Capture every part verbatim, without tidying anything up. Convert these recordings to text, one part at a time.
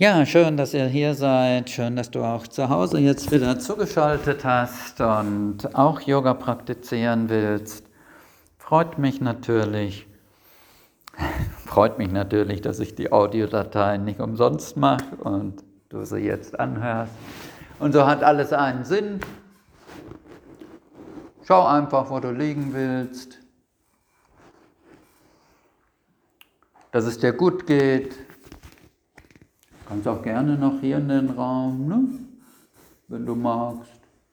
Ja, schön, dass ihr hier seid. Schön, dass du auch zu Hause jetzt wieder zugeschaltet hast und auch Yoga praktizieren willst. Freut mich natürlich. Freut mich natürlich, dass ich die Audiodateien nicht umsonst mache und du sie jetzt anhörst. Und so hat alles einen Sinn. Schau einfach, wo du liegen willst, dass es dir gut geht. Du kannst auch gerne noch hier in den Raum, ne? Wenn du magst.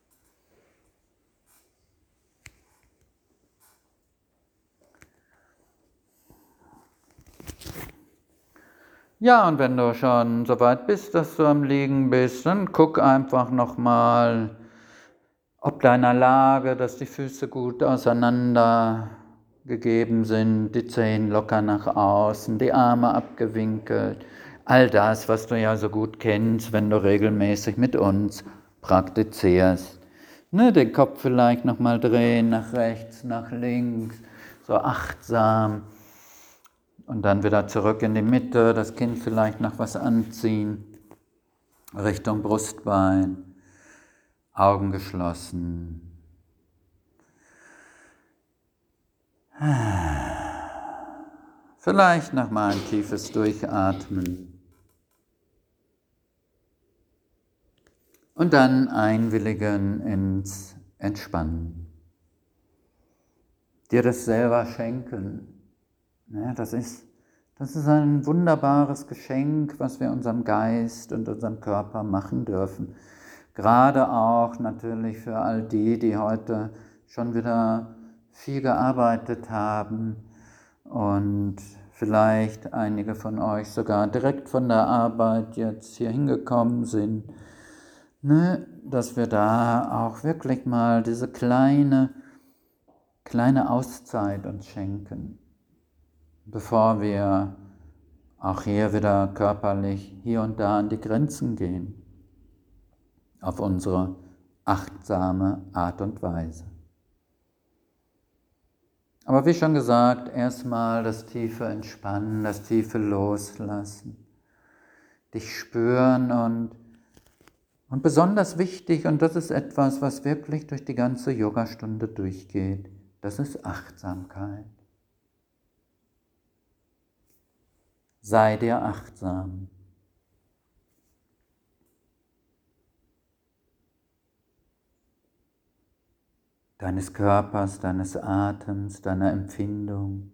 Ja, und wenn du schon so weit bist, dass du am Liegen bist, dann guck einfach nochmal, ob deiner Lage, dass die Füße gut auseinander gegeben sind, die Zehen locker nach außen, die Arme abgewinkelt. All das, was du ja so gut kennst, wenn du regelmäßig mit uns praktizierst. Ne, den Kopf vielleicht nochmal drehen, nach rechts, nach links, so achtsam. Und dann wieder zurück in die Mitte, das Kinn vielleicht nach was anziehen, Richtung Brustbein, Augen geschlossen. Vielleicht nochmal ein tiefes Durchatmen. Und dann einwilligen ins Entspannen. Dir das selber schenken. Ja, das ist, das ist ein wunderbares Geschenk, was wir unserem Geist und unserem Körper machen dürfen. Gerade auch natürlich für all die, die heute schon wieder viel gearbeitet haben und vielleicht einige von euch sogar direkt von der Arbeit jetzt hier hingekommen sind, ne, dass wir da auch wirklich mal diese kleine, kleine Auszeit uns schenken, bevor wir auch hier wieder körperlich hier und da an die Grenzen gehen, auf unsere achtsame Art und Weise. Aber wie schon gesagt, erstmal das tiefe Entspannen, das tiefe Loslassen, dich spüren und, und besonders wichtig, und das ist etwas, was wirklich durch die ganze Yogastunde durchgeht, das ist Achtsamkeit. Sei dir achtsam. Deines Körpers, deines Atems, deiner Empfindung.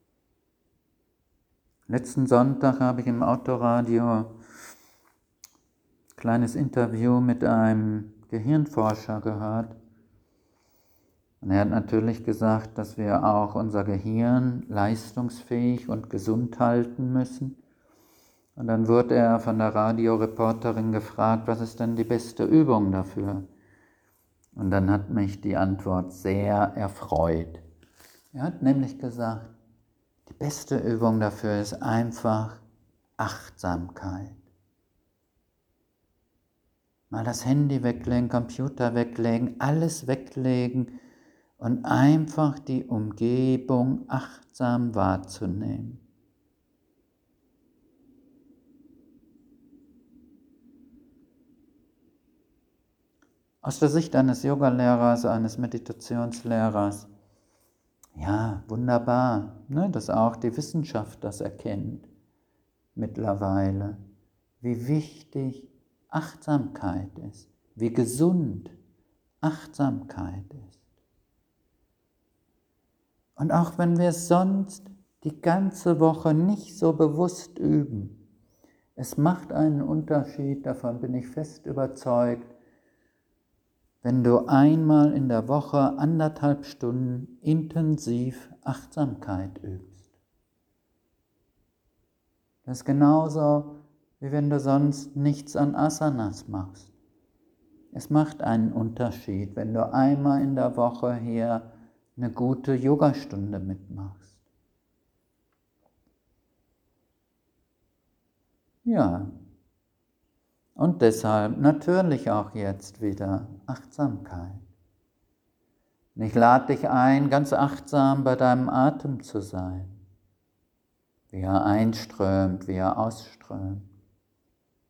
Letzten Sonntag habe ich im Autoradio ein kleines Interview mit einem Gehirnforscher gehört. Und er hat natürlich gesagt, dass wir auch unser Gehirn leistungsfähig und gesund halten müssen. Und dann wurde er von der Radioreporterin gefragt, was ist denn die beste Übung dafür? Und dann hat mich die Antwort sehr erfreut. Er hat nämlich gesagt, die beste Übung dafür ist einfach Achtsamkeit. Mal das Handy weglegen, Computer weglegen, alles weglegen und einfach die Umgebung achtsam wahrzunehmen. Aus der Sicht eines Yogalehrers, eines Meditationslehrers, ja, wunderbar, ne, dass auch die Wissenschaft das erkennt mittlerweile, wie wichtig Achtsamkeit ist, wie gesund Achtsamkeit ist. Und auch wenn wir es sonst die ganze Woche nicht so bewusst üben, es macht einen Unterschied, davon bin ich fest überzeugt, wenn du einmal in der Woche anderthalb Stunden intensiv Achtsamkeit übst. Das ist genauso, wie wenn du sonst nichts an Asanas machst. Es macht einen Unterschied, wenn du einmal in der Woche hier eine gute Yogastunde mitmachst. Ja. Und deshalb natürlich auch jetzt wieder Achtsamkeit. Und ich lade dich ein, ganz achtsam bei deinem Atem zu sein, wie er einströmt, wie er ausströmt.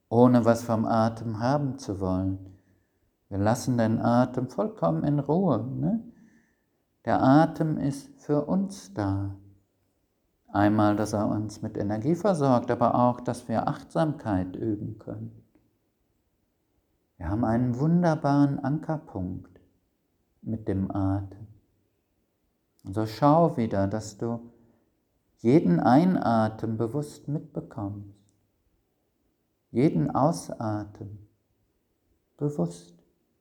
ohne was vom Atem haben zu wollen. Wir lassen den Atem vollkommen in Ruhe. Ne? Der Atem ist für uns da. Einmal, dass er uns mit Energie versorgt, aber auch, dass wir Achtsamkeit üben können. Wir haben einen wunderbaren Ankerpunkt mit dem Atem. Und so schau wieder, dass du jeden Einatmen bewusst mitbekommst, jeden Ausatmen bewusst.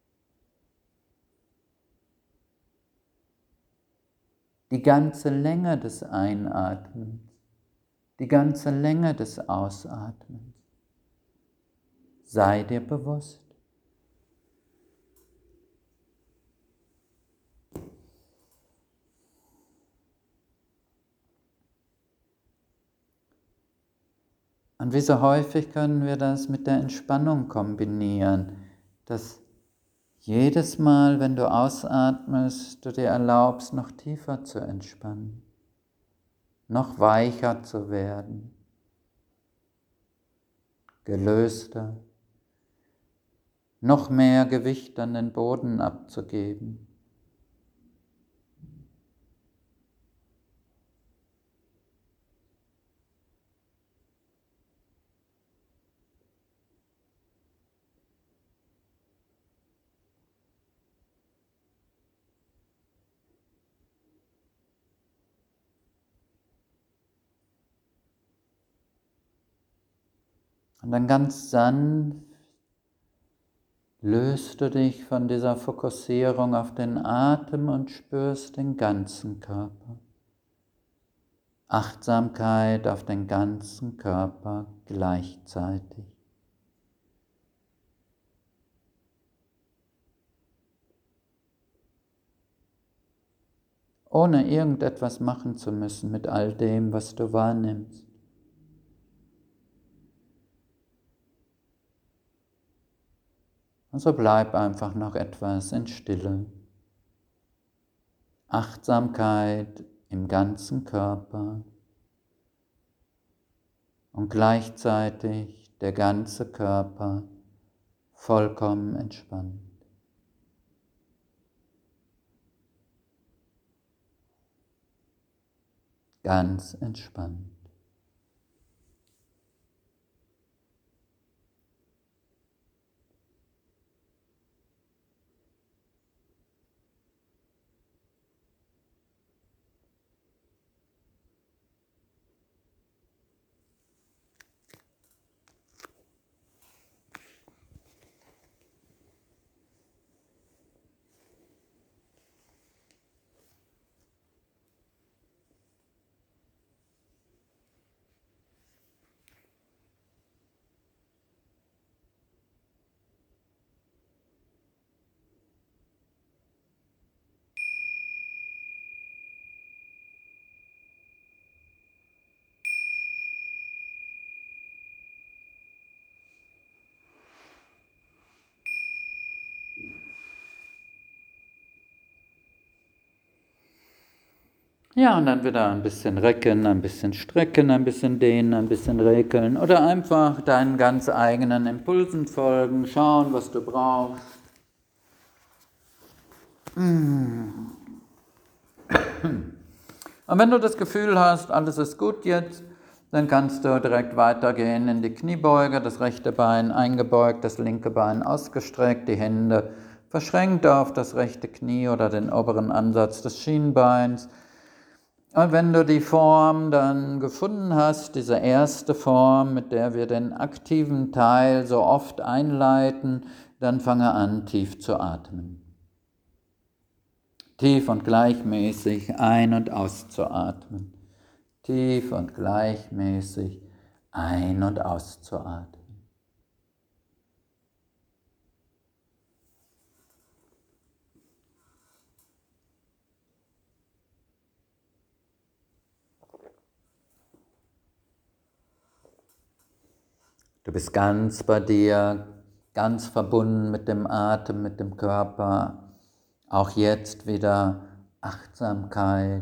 Die ganze Länge des Einatmens, die ganze Länge des Ausatmens. Sei dir bewusst. Und wie so häufig können wir das mit der Entspannung kombinieren, dass jedes Mal, wenn du ausatmest, du dir erlaubst, noch tiefer zu entspannen, noch weicher zu werden, gelöster, noch mehr Gewicht an den Boden abzugeben. Und dann ganz sanft löst du dich von dieser Fokussierung auf den Atem und spürst den ganzen Körper. Achtsamkeit auf den ganzen Körper gleichzeitig. Ohne irgendetwas machen zu müssen mit all dem, was du wahrnimmst. Also bleib einfach noch etwas in Stille. Achtsamkeit im ganzen Körper und gleichzeitig der ganze Körper vollkommen entspannt. Ganz entspannt. Ja, und dann wieder ein bisschen recken, ein bisschen strecken, ein bisschen dehnen, ein bisschen rekeln oder einfach deinen ganz eigenen Impulsen folgen, schauen, was du brauchst. Und wenn du das Gefühl hast, alles ist gut jetzt, dann kannst du direkt weitergehen in die Kniebeuge, das rechte Bein eingebeugt, das linke Bein ausgestreckt, die Hände verschränkt auf das rechte Knie oder den oberen Ansatz des Schienbeins. Und wenn du die Form dann gefunden hast, diese erste Form, mit der wir den aktiven Teil so oft einleiten, dann fange an, tief zu atmen. Tief und gleichmäßig ein- und auszuatmen. Tief und gleichmäßig ein- und auszuatmen. Du bist ganz bei dir, ganz verbunden mit dem Atem, mit dem Körper. Auch jetzt wieder Achtsamkeit.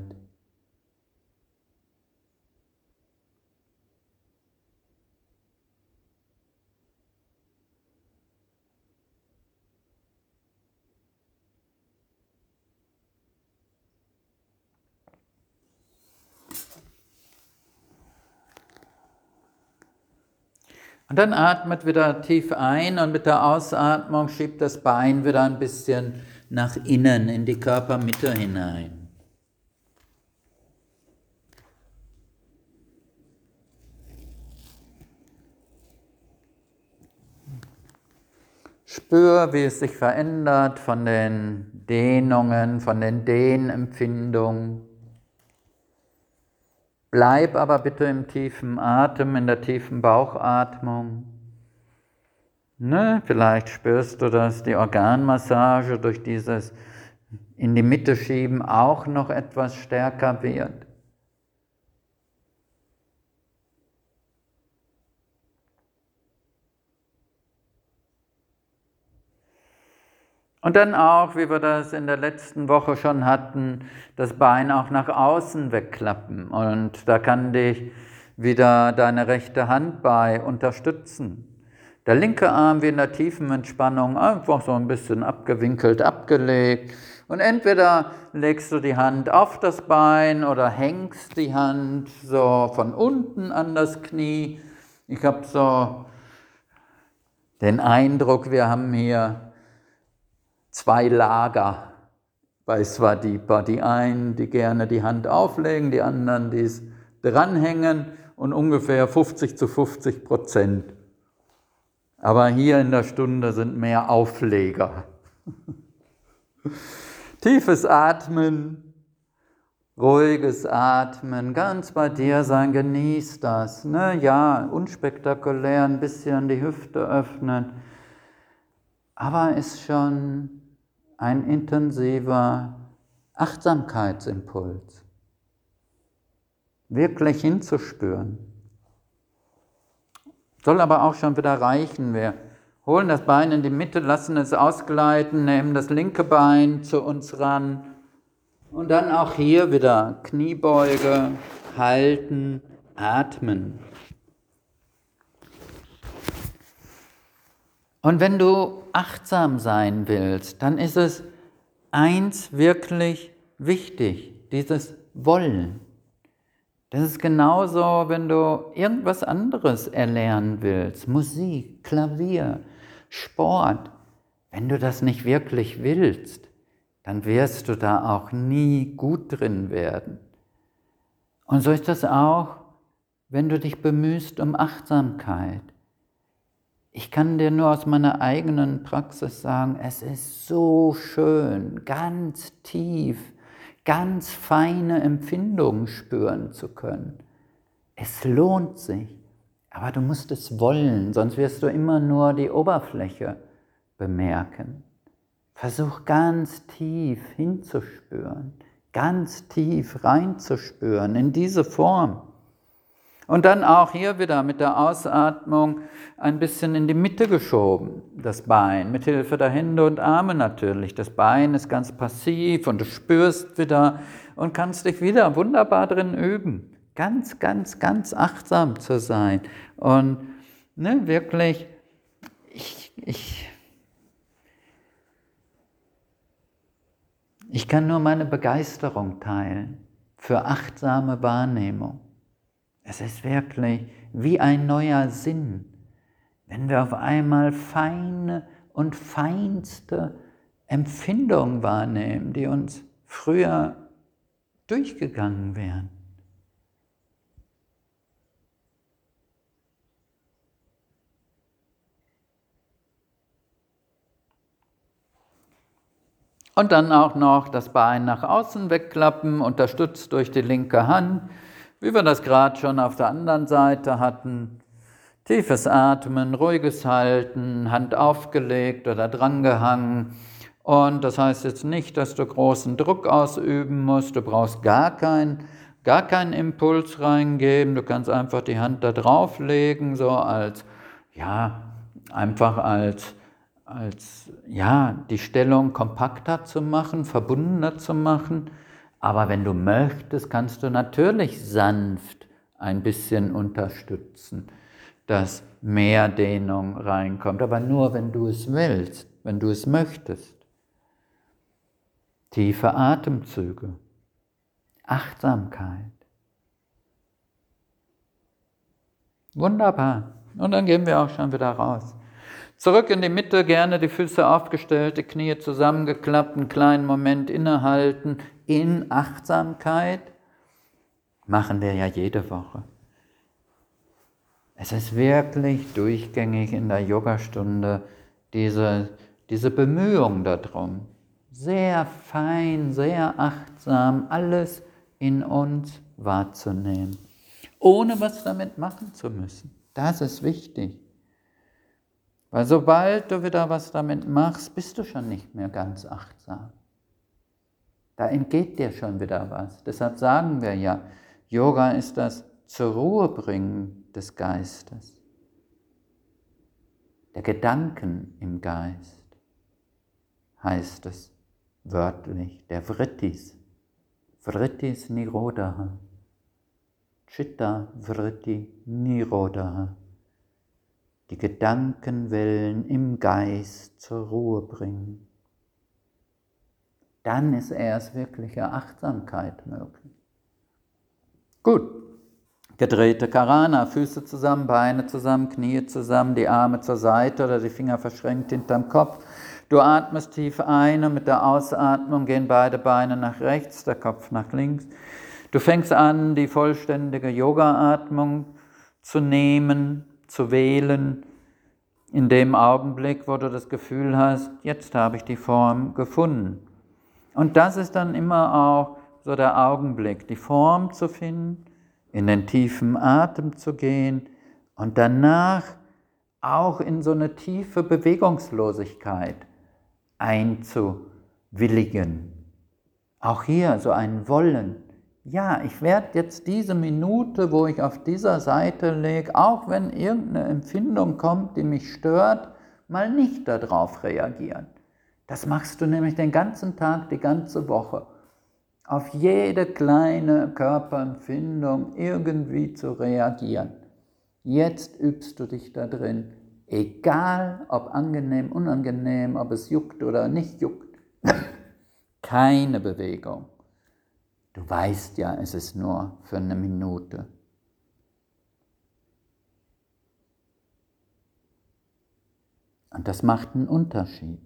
Und dann atmet wieder tief ein und mit der Ausatmung schiebt das Bein wieder ein bisschen nach innen, in die Körpermitte hinein. Spür, wie es sich verändert von den Dehnungen, von den Dehnempfindungen. Bleib aber bitte im tiefen Atem, in der tiefen Bauchatmung. Ne? Vielleicht spürst du, dass die Organmassage durch dieses in die Mitte schieben auch noch etwas stärker wird. Und dann auch, wie wir das in der letzten Woche schon hatten, das Bein auch nach außen wegklappen. Und da kann dich wieder deine rechte Hand bei unterstützen. Der linke Arm wie in der tiefen Entspannung einfach so ein bisschen abgewinkelt, abgelegt. Und entweder legst du die Hand auf das Bein oder hängst die Hand so von unten an das Knie. Ich habe so den Eindruck, wir haben hier zwei Lager bei Svadipa. Die einen, die gerne die Hand auflegen, die anderen, die es dranhängen und ungefähr fünfzig zu fünfzig Prozent. Aber hier in der Stunde sind mehr Aufleger. Tiefes Atmen, ruhiges Atmen, ganz bei dir sein, genieß das. Ne? Ja, unspektakulär, ein bisschen die Hüfte öffnen, aber ist schon ein intensiver Achtsamkeitsimpuls. Wirklich hinzuspüren. Soll aber auch schon wieder reichen. Wir holen das Bein in die Mitte, lassen es ausgleiten, nehmen das linke Bein zu uns ran und dann auch hier wieder Kniebeuge, halten, atmen. Und wenn du achtsam sein willst, dann ist es eins wirklich wichtig, dieses Wollen. Das ist genauso, wenn du irgendwas anderes erlernen willst, Musik, Klavier, Sport. Wenn du das nicht wirklich willst, dann wirst du da auch nie gut drin werden. Und so ist das auch, wenn du dich bemühst um Achtsamkeit. Ich kann dir nur aus meiner eigenen Praxis sagen, es ist so schön, ganz tief, ganz feine Empfindungen spüren zu können. Es lohnt sich, aber du musst es wollen, sonst wirst du immer nur die Oberfläche bemerken. Versuch ganz tief hinzuspüren, ganz tief reinzuspüren in diese Form. Und dann auch hier wieder mit der Ausatmung ein bisschen in die Mitte geschoben, das Bein, mit Hilfe der Hände und Arme natürlich. Das Bein ist ganz passiv und du spürst wieder und kannst dich wieder wunderbar drin üben. Ganz, ganz, ganz achtsam zu sein. Und ne, wirklich, ich, ich, ich kann nur meine Begeisterung teilen für achtsame Wahrnehmung. Es ist wirklich wie ein neuer Sinn, wenn wir auf einmal feine und feinste Empfindungen wahrnehmen, die uns früher durchgegangen wären. Und dann auch noch das Bein nach außen wegklappen, unterstützt durch die linke Hand, wie wir das gerade schon auf der anderen Seite hatten. Tiefes Atmen, ruhiges Halten, Hand aufgelegt oder drangehangen. Und das heißt jetzt nicht, dass du großen Druck ausüben musst. Du brauchst gar keinen, gar keinen Impuls reingeben. Du kannst einfach die Hand da drauflegen, so als, ja, einfach als, als, ja, die Stellung kompakter zu machen, verbundener zu machen. Aber wenn du möchtest, kannst du natürlich sanft ein bisschen unterstützen, dass mehr Dehnung reinkommt. Aber nur, wenn du es willst, wenn du es möchtest. Tiefe Atemzüge, Achtsamkeit. Wunderbar. Und dann gehen wir auch schon wieder raus. Zurück in die Mitte, gerne die Füße aufgestellt, die Knie zusammengeklappt, einen kleinen Moment innehalten, in Achtsamkeit. Machen wir ja jede Woche. Es ist wirklich durchgängig in der Yogastunde diese, diese Bemühung darum. Sehr fein, sehr achtsam, alles in uns wahrzunehmen, ohne was damit machen zu müssen. Das ist wichtig. Weil sobald du wieder was damit machst, bist du schon nicht mehr ganz achtsam. Da entgeht dir schon wieder was. Deshalb sagen wir ja, Yoga ist das zur Ruhe bringen des Geistes, der Gedanken im Geist, heißt es wörtlich, der Vrittis, Vrittis Nirodha, Chitta Vritti Nirodha, die Gedankenwellen im Geist zur Ruhe bringen. Dann ist erst wirkliche Achtsamkeit möglich. Gut, gedrehte Karana, Füße zusammen, Beine zusammen, Knie zusammen, die Arme zur Seite oder die Finger verschränkt hinterm Kopf. Du atmest tief ein und mit der Ausatmung gehen beide Beine nach rechts, der Kopf nach links. Du fängst an, die vollständige Yoga-Atmung zu nehmen, zu wählen, in dem Augenblick, wo du das Gefühl hast, jetzt habe ich die Form gefunden. Und das ist dann immer auch so der Augenblick, die Form zu finden, in den tiefen Atem zu gehen und danach auch in so eine tiefe Bewegungslosigkeit einzuwilligen. Auch hier so ein Wollen. Ja, ich werde jetzt diese Minute, wo ich auf dieser Seite lege, auch wenn irgendeine Empfindung kommt, die mich stört, mal nicht darauf reagieren. Das machst du nämlich den ganzen Tag, die ganze Woche. Auf jede kleine Körperempfindung irgendwie zu reagieren. Jetzt übst du dich da drin, egal ob angenehm, unangenehm, ob es juckt oder nicht juckt. Keine Bewegung. Du weißt ja, es ist nur für eine Minute. Und das macht einen Unterschied.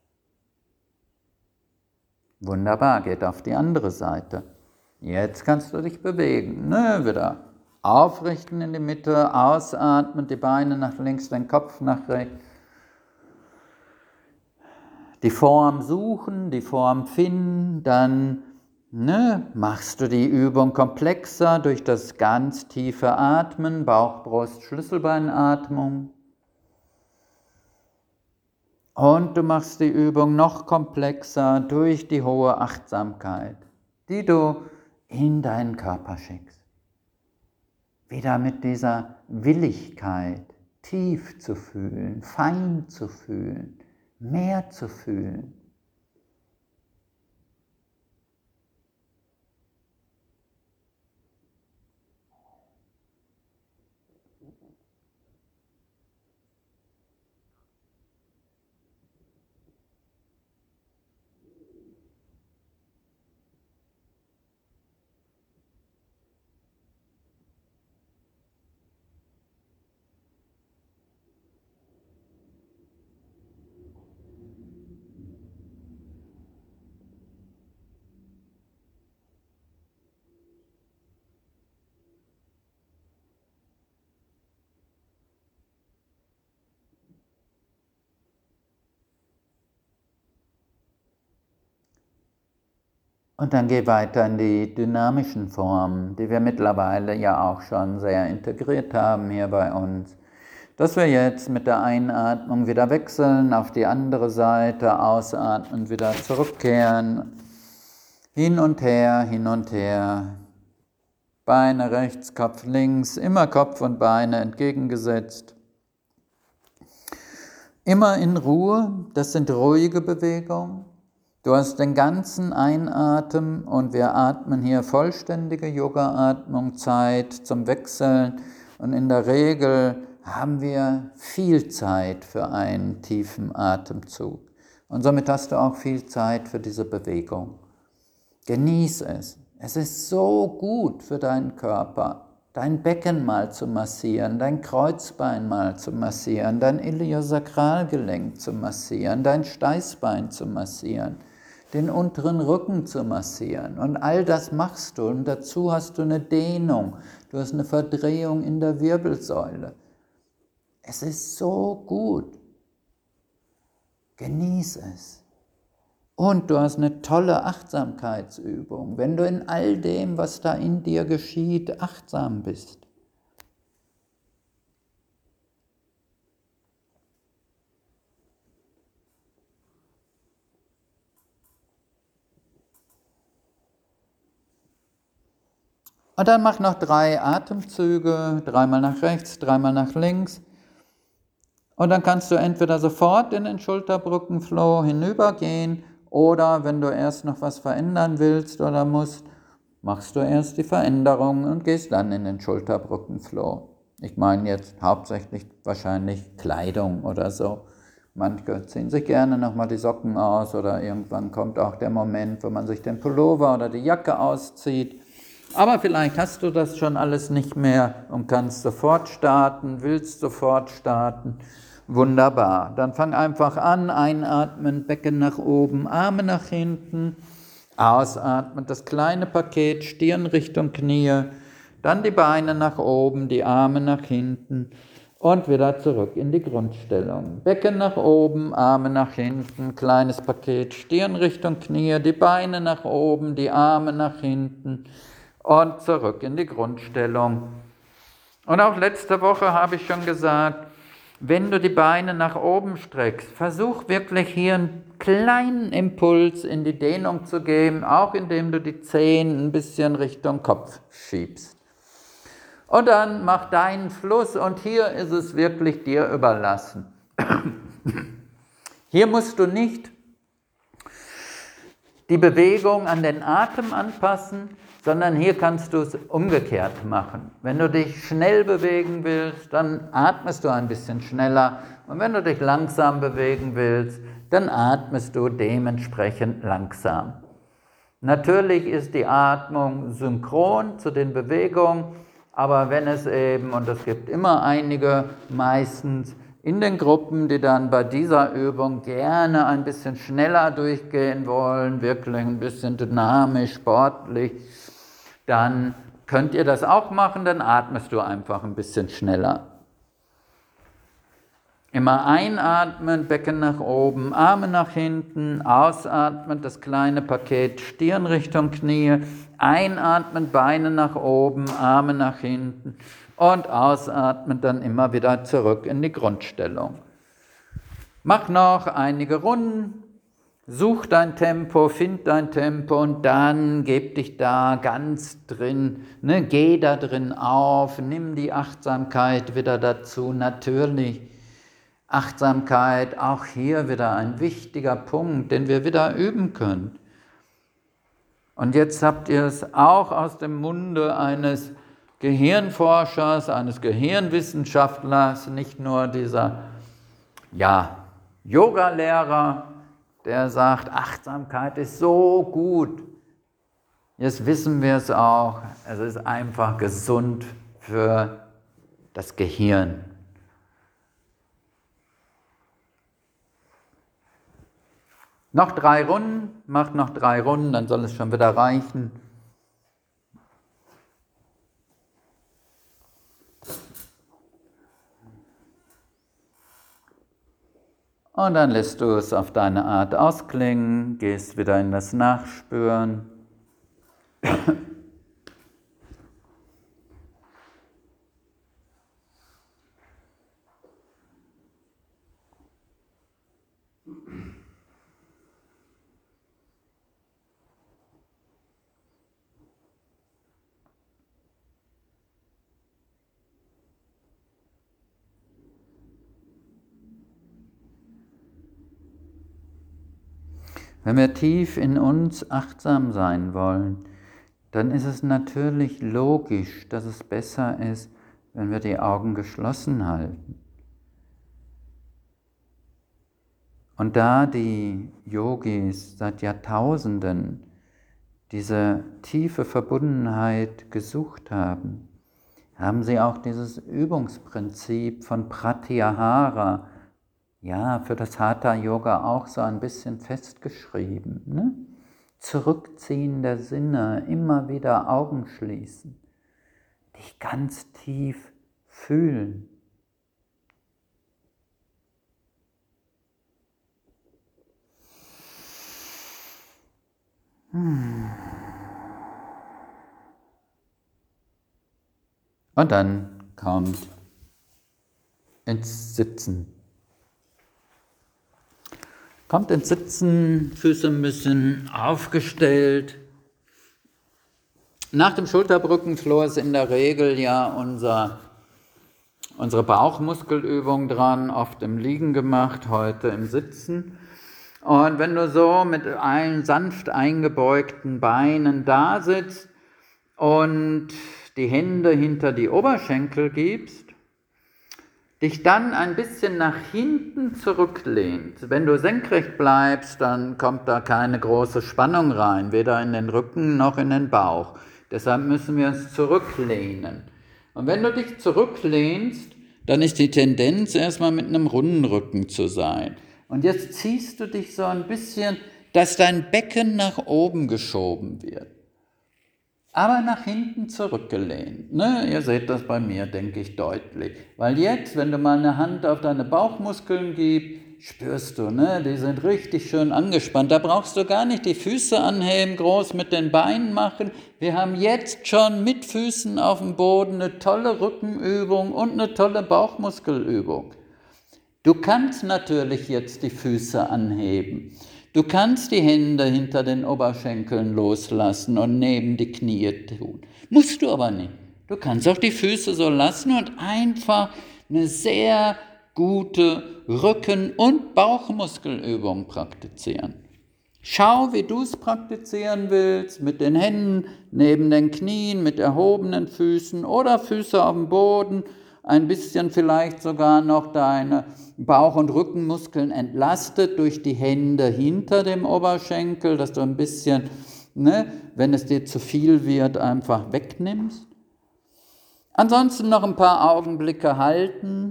Wunderbar, geht auf die andere Seite. Jetzt kannst du dich bewegen. Ne, wieder aufrichten in die Mitte, ausatmen, die Beine nach links, den Kopf nach rechts. Die Form suchen, die Form finden, dann ne, machst du die Übung komplexer durch das ganz tiefe Atmen, Bauch, Brust, Schlüsselbeinatmung. Und du machst die Übung noch komplexer durch die hohe Achtsamkeit, die du in deinen Körper schickst. Wieder mit dieser Willigkeit, tief zu fühlen, fein zu fühlen, mehr zu fühlen. Und dann geh weiter in die dynamischen Formen, die wir mittlerweile ja auch schon sehr integriert haben hier bei uns. Dass wir jetzt mit der Einatmung wieder wechseln, auf die andere Seite, ausatmen, wieder zurückkehren, hin und her, hin und her, Beine rechts, Kopf links, immer Kopf und Beine entgegengesetzt. Immer in Ruhe, das sind ruhige Bewegungen. Du hast den ganzen Einatmen und wir atmen hier vollständige Yoga-Atmung, Zeit zum Wechseln und in der Regel haben wir viel Zeit für einen tiefen Atemzug und somit hast du auch viel Zeit für diese Bewegung. Genieß es. Es ist so gut für deinen Körper, dein Becken mal zu massieren, dein Kreuzbein mal zu massieren, dein Iliosakralgelenk zu massieren, dein Steißbein zu massieren, den unteren Rücken zu massieren. Und all das machst du. Und dazu hast du eine Dehnung, du hast eine Verdrehung in der Wirbelsäule. Es ist so gut. Genieß es. Und du hast eine tolle Achtsamkeitsübung, wenn du in all dem, was da in dir geschieht, achtsam bist. Und dann mach noch drei Atemzüge, dreimal nach rechts, dreimal nach links. Und dann kannst du entweder sofort in den Schulterbrückenflow hinübergehen oder wenn du erst noch was verändern willst oder musst, machst du erst die Veränderung und gehst dann in den Schulterbrückenflow. Ich meine jetzt hauptsächlich wahrscheinlich Kleidung oder so. Manche ziehen sich gerne nochmal die Socken aus oder irgendwann kommt auch der Moment, wo man sich den Pullover oder die Jacke auszieht. Aber vielleicht hast du das schon alles nicht mehr und kannst sofort starten, willst sofort starten. Wunderbar. Dann fang einfach an, einatmen, Becken nach oben, Arme nach hinten, ausatmen, das kleine Paket, Stirn Richtung Knie, dann die Beine nach oben, die Arme nach hinten und wieder zurück in die Grundstellung. Becken nach oben, Arme nach hinten, kleines Paket, Stirn Richtung Knie, die Beine nach oben, die Arme nach hinten und zurück in die Grundstellung. Und auch letzte Woche habe ich schon gesagt, wenn du die Beine nach oben streckst, versuch wirklich hier einen kleinen Impuls in die Dehnung zu geben, auch indem du die Zehen ein bisschen Richtung Kopf schiebst. Und dann mach deinen Fluss und hier ist es wirklich dir überlassen. Hier musst du nicht die Bewegung an den Atem anpassen, sondern hier kannst du es umgekehrt machen. Wenn du dich schnell bewegen willst, dann atmest du ein bisschen schneller. Und wenn du dich langsam bewegen willst, dann atmest du dementsprechend langsam. Natürlich ist die Atmung synchron zu den Bewegungen, aber wenn es eben, und es gibt immer einige, meistens in den Gruppen, die dann bei dieser Übung gerne ein bisschen schneller durchgehen wollen, wirklich ein bisschen dynamisch, sportlich, dann könnt ihr das auch machen, dann atmest du einfach ein bisschen schneller. Immer einatmen, Becken nach oben, Arme nach hinten, ausatmen, das kleine Paket, Stirn Richtung Knie, einatmen, Beine nach oben, Arme nach hinten und ausatmen, dann immer wieder zurück in die Grundstellung. Mach noch einige Runden. Such dein Tempo, find dein Tempo und dann geb dich da ganz drin, ne, geh da drin auf, nimm die Achtsamkeit wieder dazu. Natürlich, Achtsamkeit, auch hier wieder ein wichtiger Punkt, den wir wieder üben können. Und jetzt habt ihr es auch aus dem Munde eines Gehirnforschers, eines Gehirnwissenschaftlers, nicht nur dieser, ja, Yoga-Lehrer, der sagt, Achtsamkeit ist so gut. Jetzt wissen wir es auch, es ist einfach gesund für das Gehirn. Noch drei Runden, macht noch drei Runden, dann soll es schon wieder reichen. Und dann lässt du es auf deine Art ausklingen, gehst wieder in das Nachspüren. Wenn wir tief in uns achtsam sein wollen, dann ist es natürlich logisch, dass es besser ist, wenn wir die Augen geschlossen halten. Und da die Yogis seit Jahrtausenden diese tiefe Verbundenheit gesucht haben, haben sie auch dieses Übungsprinzip von Pratyahara, ja, für das Hatha-Yoga auch so ein bisschen festgeschrieben. Ne? Zurückziehen der Sinne, immer wieder Augen schließen, dich ganz tief fühlen. Hm. Und dann kommt ins Sitzen. Kommt ins Sitzen, Füße ein bisschen aufgestellt. Nach dem Schulterbrückenfloh ist in der Regel ja unser, unsere Bauchmuskelübung dran, oft im Liegen gemacht, heute im Sitzen. Und wenn du so mit allen sanft eingebeugten Beinen da sitzt und die Hände hinter die Oberschenkel gibst, dich dann ein bisschen nach hinten zurücklehnst. Wenn du senkrecht bleibst, dann kommt da keine große Spannung rein, weder in den Rücken noch in den Bauch. Deshalb müssen wir uns zurücklehnen. Und wenn du dich zurücklehnst, dann ist die Tendenz, erstmal mit einem runden Rücken zu sein. Und jetzt ziehst du dich so ein bisschen, dass dein Becken nach oben geschoben wird. Aber nach hinten zurückgelehnt. Ne? Ihr seht das bei mir, denke ich, deutlich. Weil jetzt, wenn du mal eine Hand auf deine Bauchmuskeln gibst, spürst du, ne? Die sind richtig schön angespannt. Da brauchst du gar nicht die Füße anheben, groß mit den Beinen machen. Wir haben jetzt schon mit Füßen auf dem Boden eine tolle Rückenübung und eine tolle Bauchmuskelübung. Du kannst natürlich jetzt die Füße anheben. Du kannst die Hände hinter den Oberschenkeln loslassen und neben die Knie tun. Musst du aber nicht. Du kannst auch die Füße so lassen und einfach eine sehr gute Rücken- und Bauchmuskelübung praktizieren. Schau, wie du es praktizieren willst, mit den Händen neben den Knien, mit erhobenen Füßen oder Füße auf dem Boden, ein bisschen vielleicht sogar noch deine Bauch- und Rückenmuskeln entlastet durch die Hände hinter dem Oberschenkel, dass du ein bisschen, ne, wenn es dir zu viel wird, einfach wegnimmst. Ansonsten noch ein paar Augenblicke halten.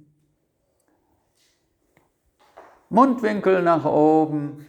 Mundwinkel nach oben.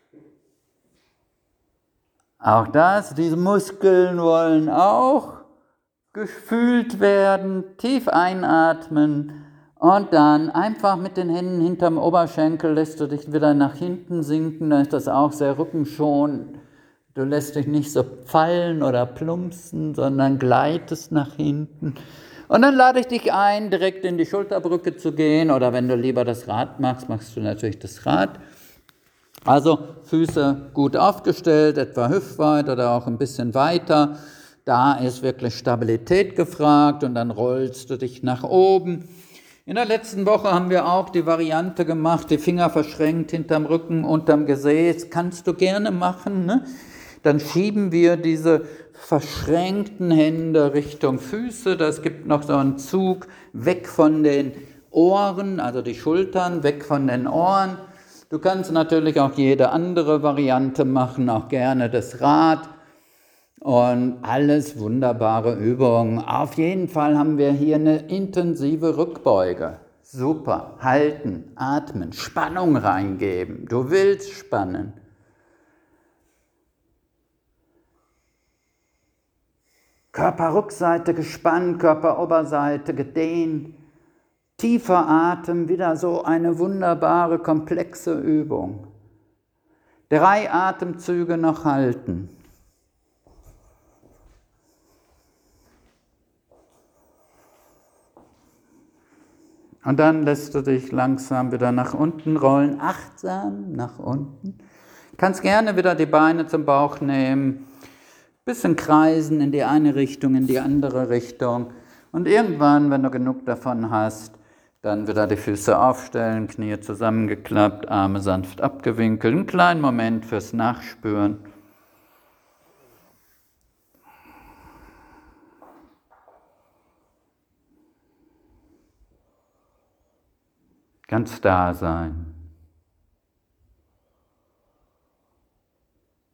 Auch das, diese Muskeln wollen auch gefühlt werden, tief einatmen und dann einfach mit den Händen hinterm Oberschenkel lässt du dich wieder nach hinten sinken, dann ist das auch sehr rückenschonend. Du lässt dich nicht so fallen oder plumpsen, sondern gleitest nach hinten. Und dann lade ich dich ein, direkt in die Schulterbrücke zu gehen oder wenn du lieber das Rad machst, machst du natürlich das Rad. Also Füße gut aufgestellt, etwa hüftweit oder auch ein bisschen weiter. Da ist wirklich Stabilität gefragt und dann rollst du dich nach oben. In der letzten Woche haben wir auch die Variante gemacht, die Finger verschränkt hinterm Rücken, unterm Gesäß. Kannst du gerne machen, ne? Dann schieben wir diese verschränkten Hände Richtung Füße. Das gibt noch so einen Zug weg von den Ohren, also die Schultern, weg von den Ohren. Du kannst natürlich auch jede andere Variante machen, auch gerne das Rad. Und alles wunderbare Übungen. Auf jeden Fall haben wir hier eine intensive Rückbeuge. Super. Halten, atmen, Spannung reingeben. Du willst spannen. Körperrückseite gespannt, Körperoberseite gedehnt. Tiefer Atem, wieder so eine wunderbare, komplexe Übung. Drei Atemzüge noch halten. Und dann lässt du dich langsam wieder nach unten rollen, achtsam nach unten. Kannst gerne wieder die Beine zum Bauch nehmen, bisschen kreisen in die eine Richtung, in die andere Richtung. Und irgendwann, wenn du genug davon hast, dann wieder die Füße aufstellen, Knie zusammengeklappt, Arme sanft abgewinkelt. Einen kleinen Moment fürs Nachspüren. Ganz da sein.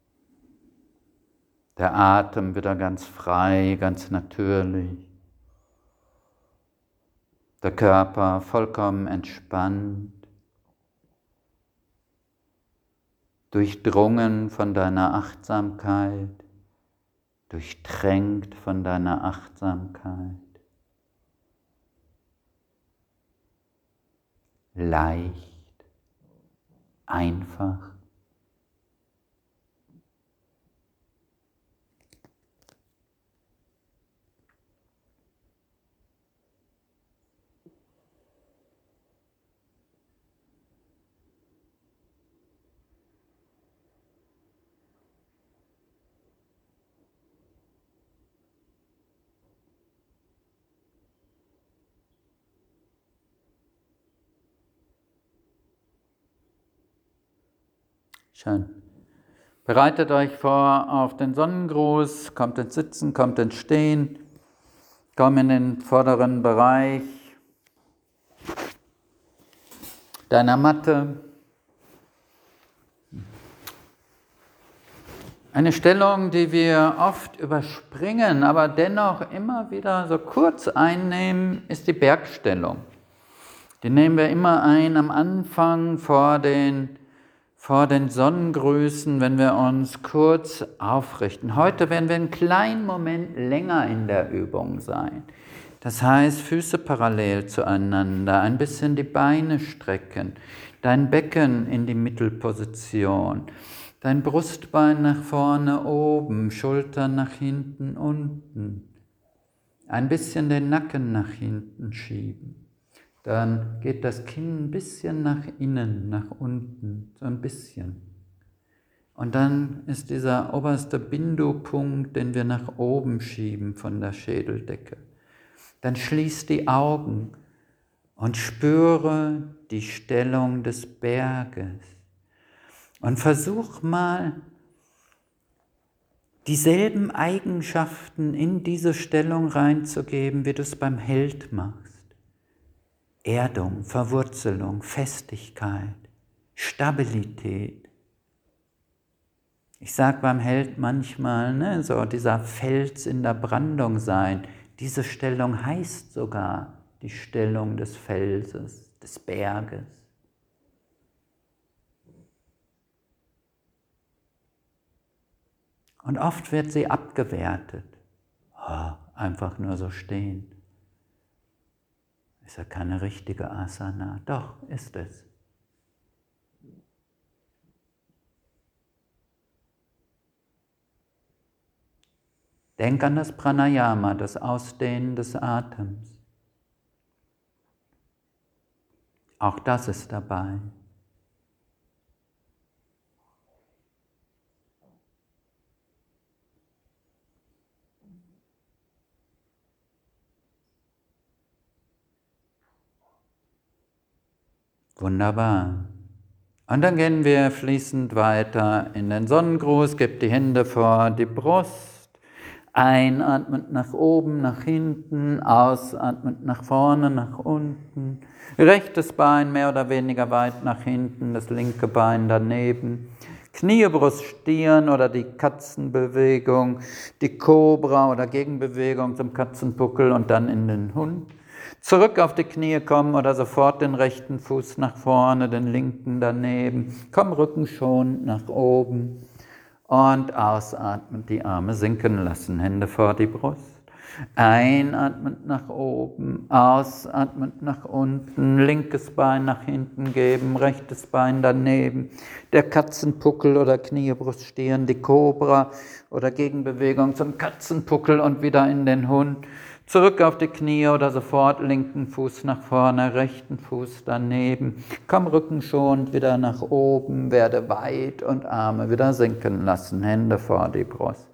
Der Atem wieder ganz frei, ganz natürlich. Der Körper vollkommen entspannt, durchdrungen von deiner Achtsamkeit, durchtränkt von deiner Achtsamkeit, leicht, einfach. Schön. Bereitet euch vor auf den Sonnengruß, kommt ins Sitzen, kommt ins Stehen, kommt in den vorderen Bereich deiner Matte. Eine Stellung, die wir oft überspringen, aber dennoch immer wieder so kurz einnehmen, ist die Bergstellung. Die nehmen wir immer ein am Anfang vor den vor den Sonnengrüßen, wenn wir uns kurz aufrichten. Heute werden wir einen kleinen Moment länger in der Übung sein. Das heißt, Füße parallel zueinander, ein bisschen die Beine strecken, dein Becken in die Mittelposition, dein Brustbein nach vorne oben, Schultern nach hinten unten, ein bisschen den Nacken nach hinten schieben. Dann geht das Kinn ein bisschen nach innen, nach unten, so ein bisschen. Und dann ist dieser oberste Bindu-Punkt, den wir nach oben schieben von der Schädeldecke. Dann schließ die Augen und spüre die Stellung des Berges. Und versuch mal, dieselben Eigenschaften in diese Stellung reinzugeben, wie du es beim Held machst. Erdung, Verwurzelung, Festigkeit, Stabilität. Ich sage beim Held manchmal, ne, so dieser Fels in der Brandung sein. Diese Stellung heißt sogar die Stellung des Felses, des Berges. Und oft wird sie abgewertet. Oh, einfach nur so stehen. Ist ja keine richtige Asana. Doch, ist es. Denk an das Pranayama, das Ausdehnen des Atems. Auch das ist dabei. Wunderbar. Und dann gehen wir fließend weiter in den Sonnengruß, gebt die Hände vor die Brust, einatmend nach oben, nach hinten, ausatmend nach vorne, nach unten, rechtes Bein mehr oder weniger weit nach hinten, das linke Bein daneben, Knie, Brust, Stirn oder die Katzenbewegung, die Kobra oder Gegenbewegung zum Katzenbuckel und dann in den Hund. Zurück auf die Knie kommen oder sofort den rechten Fuß nach vorne, den linken daneben. Komm Rücken schon nach oben und ausatmend die Arme sinken lassen, Hände vor die Brust. Einatmend nach oben, ausatmend nach unten, linkes Bein nach hinten geben, rechtes Bein daneben, der Katzenpuckel oder Knie, Brust, Stirn, die Kobra oder Gegenbewegung zum Katzenpuckel und wieder in den Hund. Zurück auf die Knie oder sofort linken Fuß nach vorne, rechten Fuß daneben. Komm Rücken schonend wieder nach oben, werde weit und Arme wieder sinken lassen, Hände vor die Brust.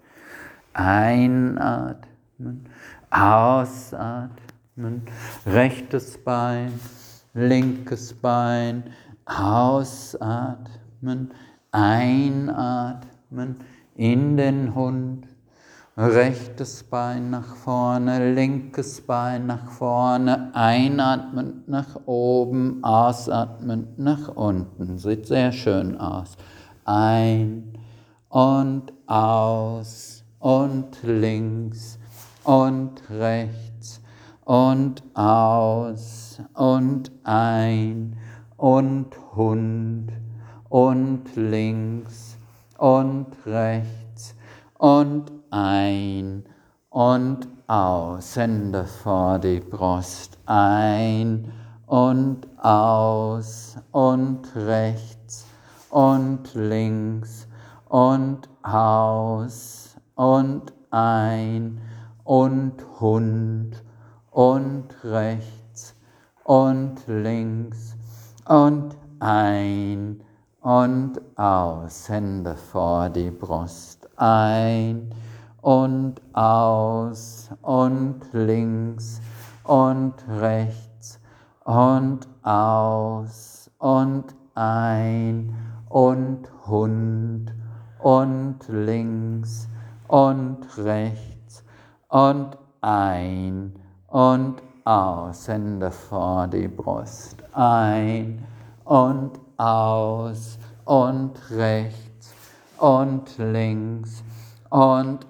Einatmen, ausatmen, rechtes Bein, linkes Bein, ausatmen, einatmen, in den Hund. Rechtes Bein nach vorne, linkes Bein nach vorne, einatmend nach oben, ausatmend nach unten. Sieht sehr schön aus. Ein und aus und links und rechts und aus und ein und Hund und links und rechts und ein und aus. Hände vor die Brust. Ein und aus und rechts und links und aus und ein und Hund und rechts und links und ein und aus. Hände vor die Brust. Ein und aus und links und rechts und aus und ein und Hund und links und rechts und ein und aus. Hände vor die Brust. Ein und aus und rechts und links und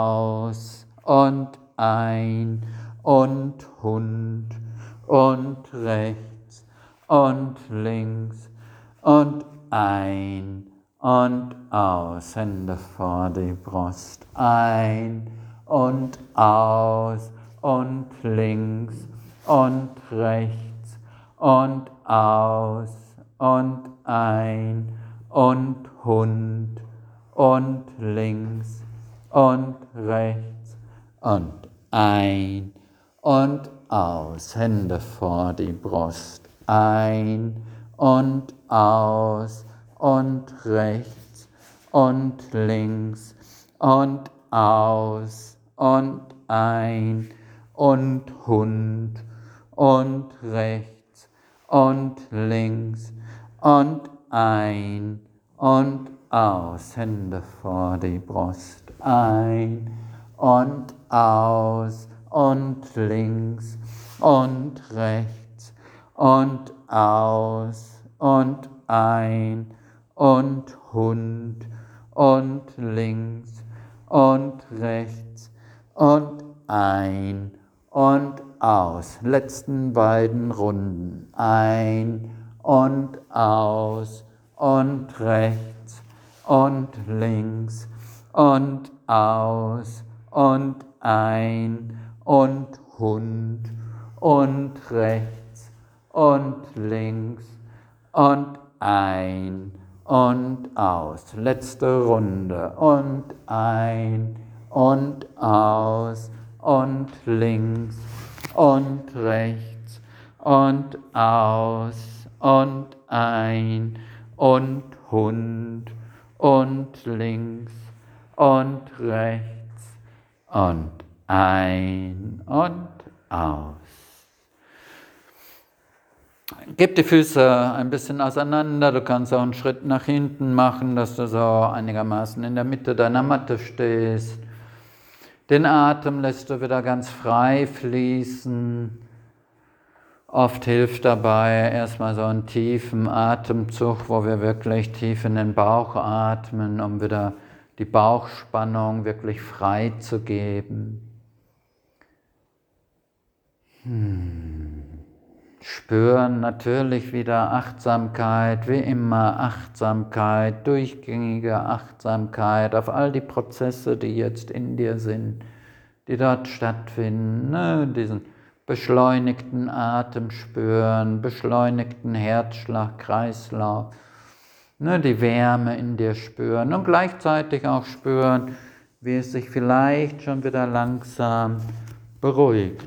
aus und ein und Hund und rechts und links und ein und aus. Hände vor die Brust. Ein und aus und links und rechts und aus und ein und Hund und links und rechts und ein und aus. Hände vor die Brust. Ein und aus und rechts und links und aus und ein und Hund und rechts und links und ein und aus. Hände vor die Brust. Ein und aus und links und rechts und aus und ein und Hund und links und rechts und ein und aus. Letzten beiden Runden. Ein und aus und rechts und links und aus und ein und Hund und rechts und links und ein und aus. Letzte Runde. Und ein und aus und links und rechts und aus und ein und Hund und links und rechts und ein und aus. Gib die Füße ein bisschen auseinander, du kannst auch einen Schritt nach hinten machen, dass du so einigermaßen in der Mitte deiner Matte stehst. Den Atem lässt du wieder ganz frei fließen. Oft hilft dabei erstmal so einen tiefen Atemzug, wo wir wirklich tief in den Bauch atmen, um wieder die Bauchspannung wirklich frei zu geben. Hm. Spüren natürlich wieder Achtsamkeit, wie immer Achtsamkeit, durchgängige Achtsamkeit auf all die Prozesse, die jetzt in dir sind, die dort stattfinden, ne? Diesen beschleunigten Atem spüren, beschleunigten Herzschlag, Kreislauf, ne? Die Wärme in dir spüren und gleichzeitig auch spüren, wie es sich vielleicht schon wieder langsam beruhigt.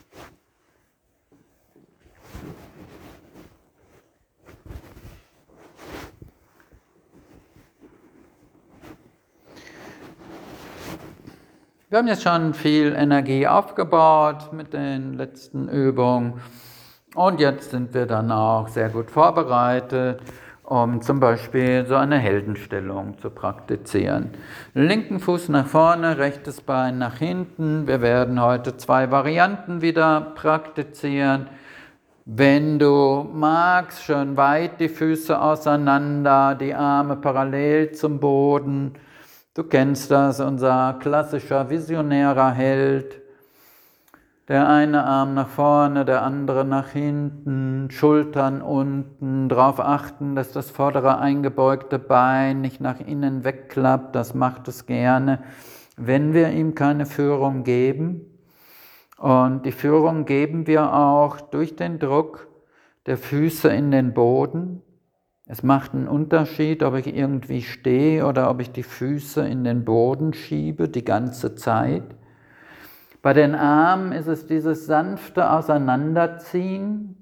Wir haben jetzt schon viel Energie aufgebaut mit den letzten Übungen und jetzt sind wir dann auch sehr gut vorbereitet, um zum Beispiel so eine Heldenstellung zu praktizieren. Linken Fuß nach vorne, rechtes Bein nach hinten. Wir werden heute zwei Varianten wieder praktizieren. Wenn du magst, schön weit die Füße auseinander, die Arme parallel zum Boden. Du kennst das, unser klassischer visionärer Held. Der eine Arm nach vorne, der andere nach hinten, Schultern unten, darauf achten, dass das vordere eingebeugte Bein nicht nach innen wegklappt, das macht es gerne, wenn wir ihm keine Führung geben. Und die Führung geben wir auch durch den Druck der Füße in den Boden. Es macht einen Unterschied, ob ich irgendwie stehe oder ob ich die Füße in den Boden schiebe, die ganze Zeit. Bei den Armen ist es dieses sanfte Auseinanderziehen,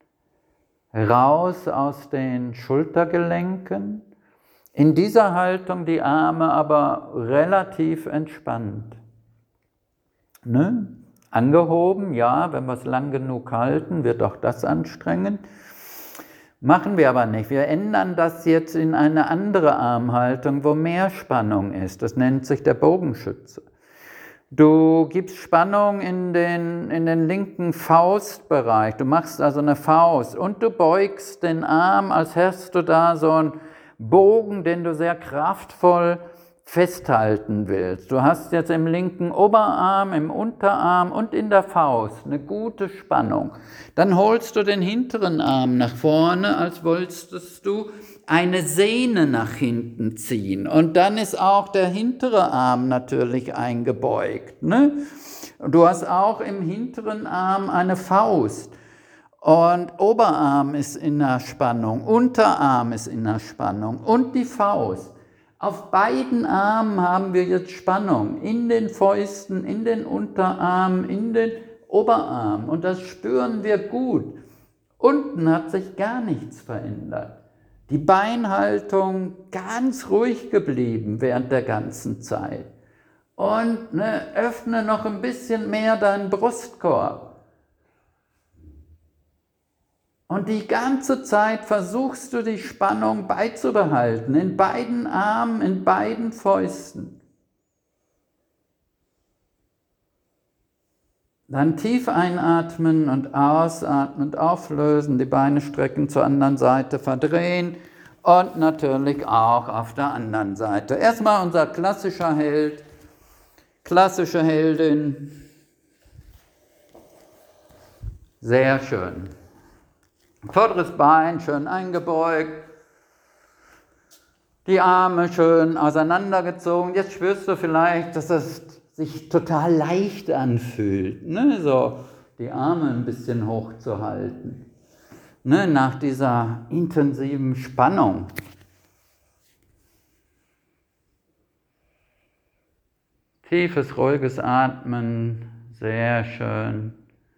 raus aus den Schultergelenken. In dieser Haltung die Arme aber relativ entspannt. Ne? Angehoben, ja, wenn wir es lang genug halten, wird auch das anstrengend. Machen wir aber nicht. Wir ändern das jetzt in eine andere Armhaltung, wo mehr Spannung ist. Das nennt sich der Bogenschütze. Du gibst Spannung in den, in den linken Faustbereich. Du machst also eine Faust und du beugst den Arm, als hättest du da so einen Bogen, den du sehr kraftvoll festhalten willst. Du hast jetzt im linken Oberarm, im Unterarm und in der Faust eine gute Spannung. Dann holst du den hinteren Arm nach vorne, als wolltest du eine Sehne nach hinten ziehen. Und dann ist auch der hintere Arm natürlich eingebeugt. Ne? Du hast auch im hinteren Arm eine Faust. Und Oberarm ist in der Spannung, Unterarm ist in der Spannung und die Faust. Auf beiden Armen haben wir jetzt Spannung, in den Fäusten, in den Unterarmen, in den Oberarmen. Und das spüren wir gut. Unten hat sich gar nichts verändert. Die Beinhaltung ganz ruhig geblieben während der ganzen Zeit. Und ne, öffne noch ein bisschen mehr deinen Brustkorb. Und die ganze Zeit versuchst du die Spannung beizubehalten, in beiden Armen, in beiden Fäusten. Dann tief einatmen und ausatmen und auflösen, die Beine strecken zur anderen Seite, verdrehen und natürlich auch auf der anderen Seite. Erstmal unser klassischer Held, klassische Heldin. Sehr schön. Vorderes Bein schön eingebeugt, die Arme schön auseinandergezogen. Jetzt spürst du vielleicht, dass es sich total leicht anfühlt, ne? So die Arme ein bisschen hochzuhalten, ne? Nach dieser intensiven Spannung. Tiefes, ruhiges Atmen, sehr schön.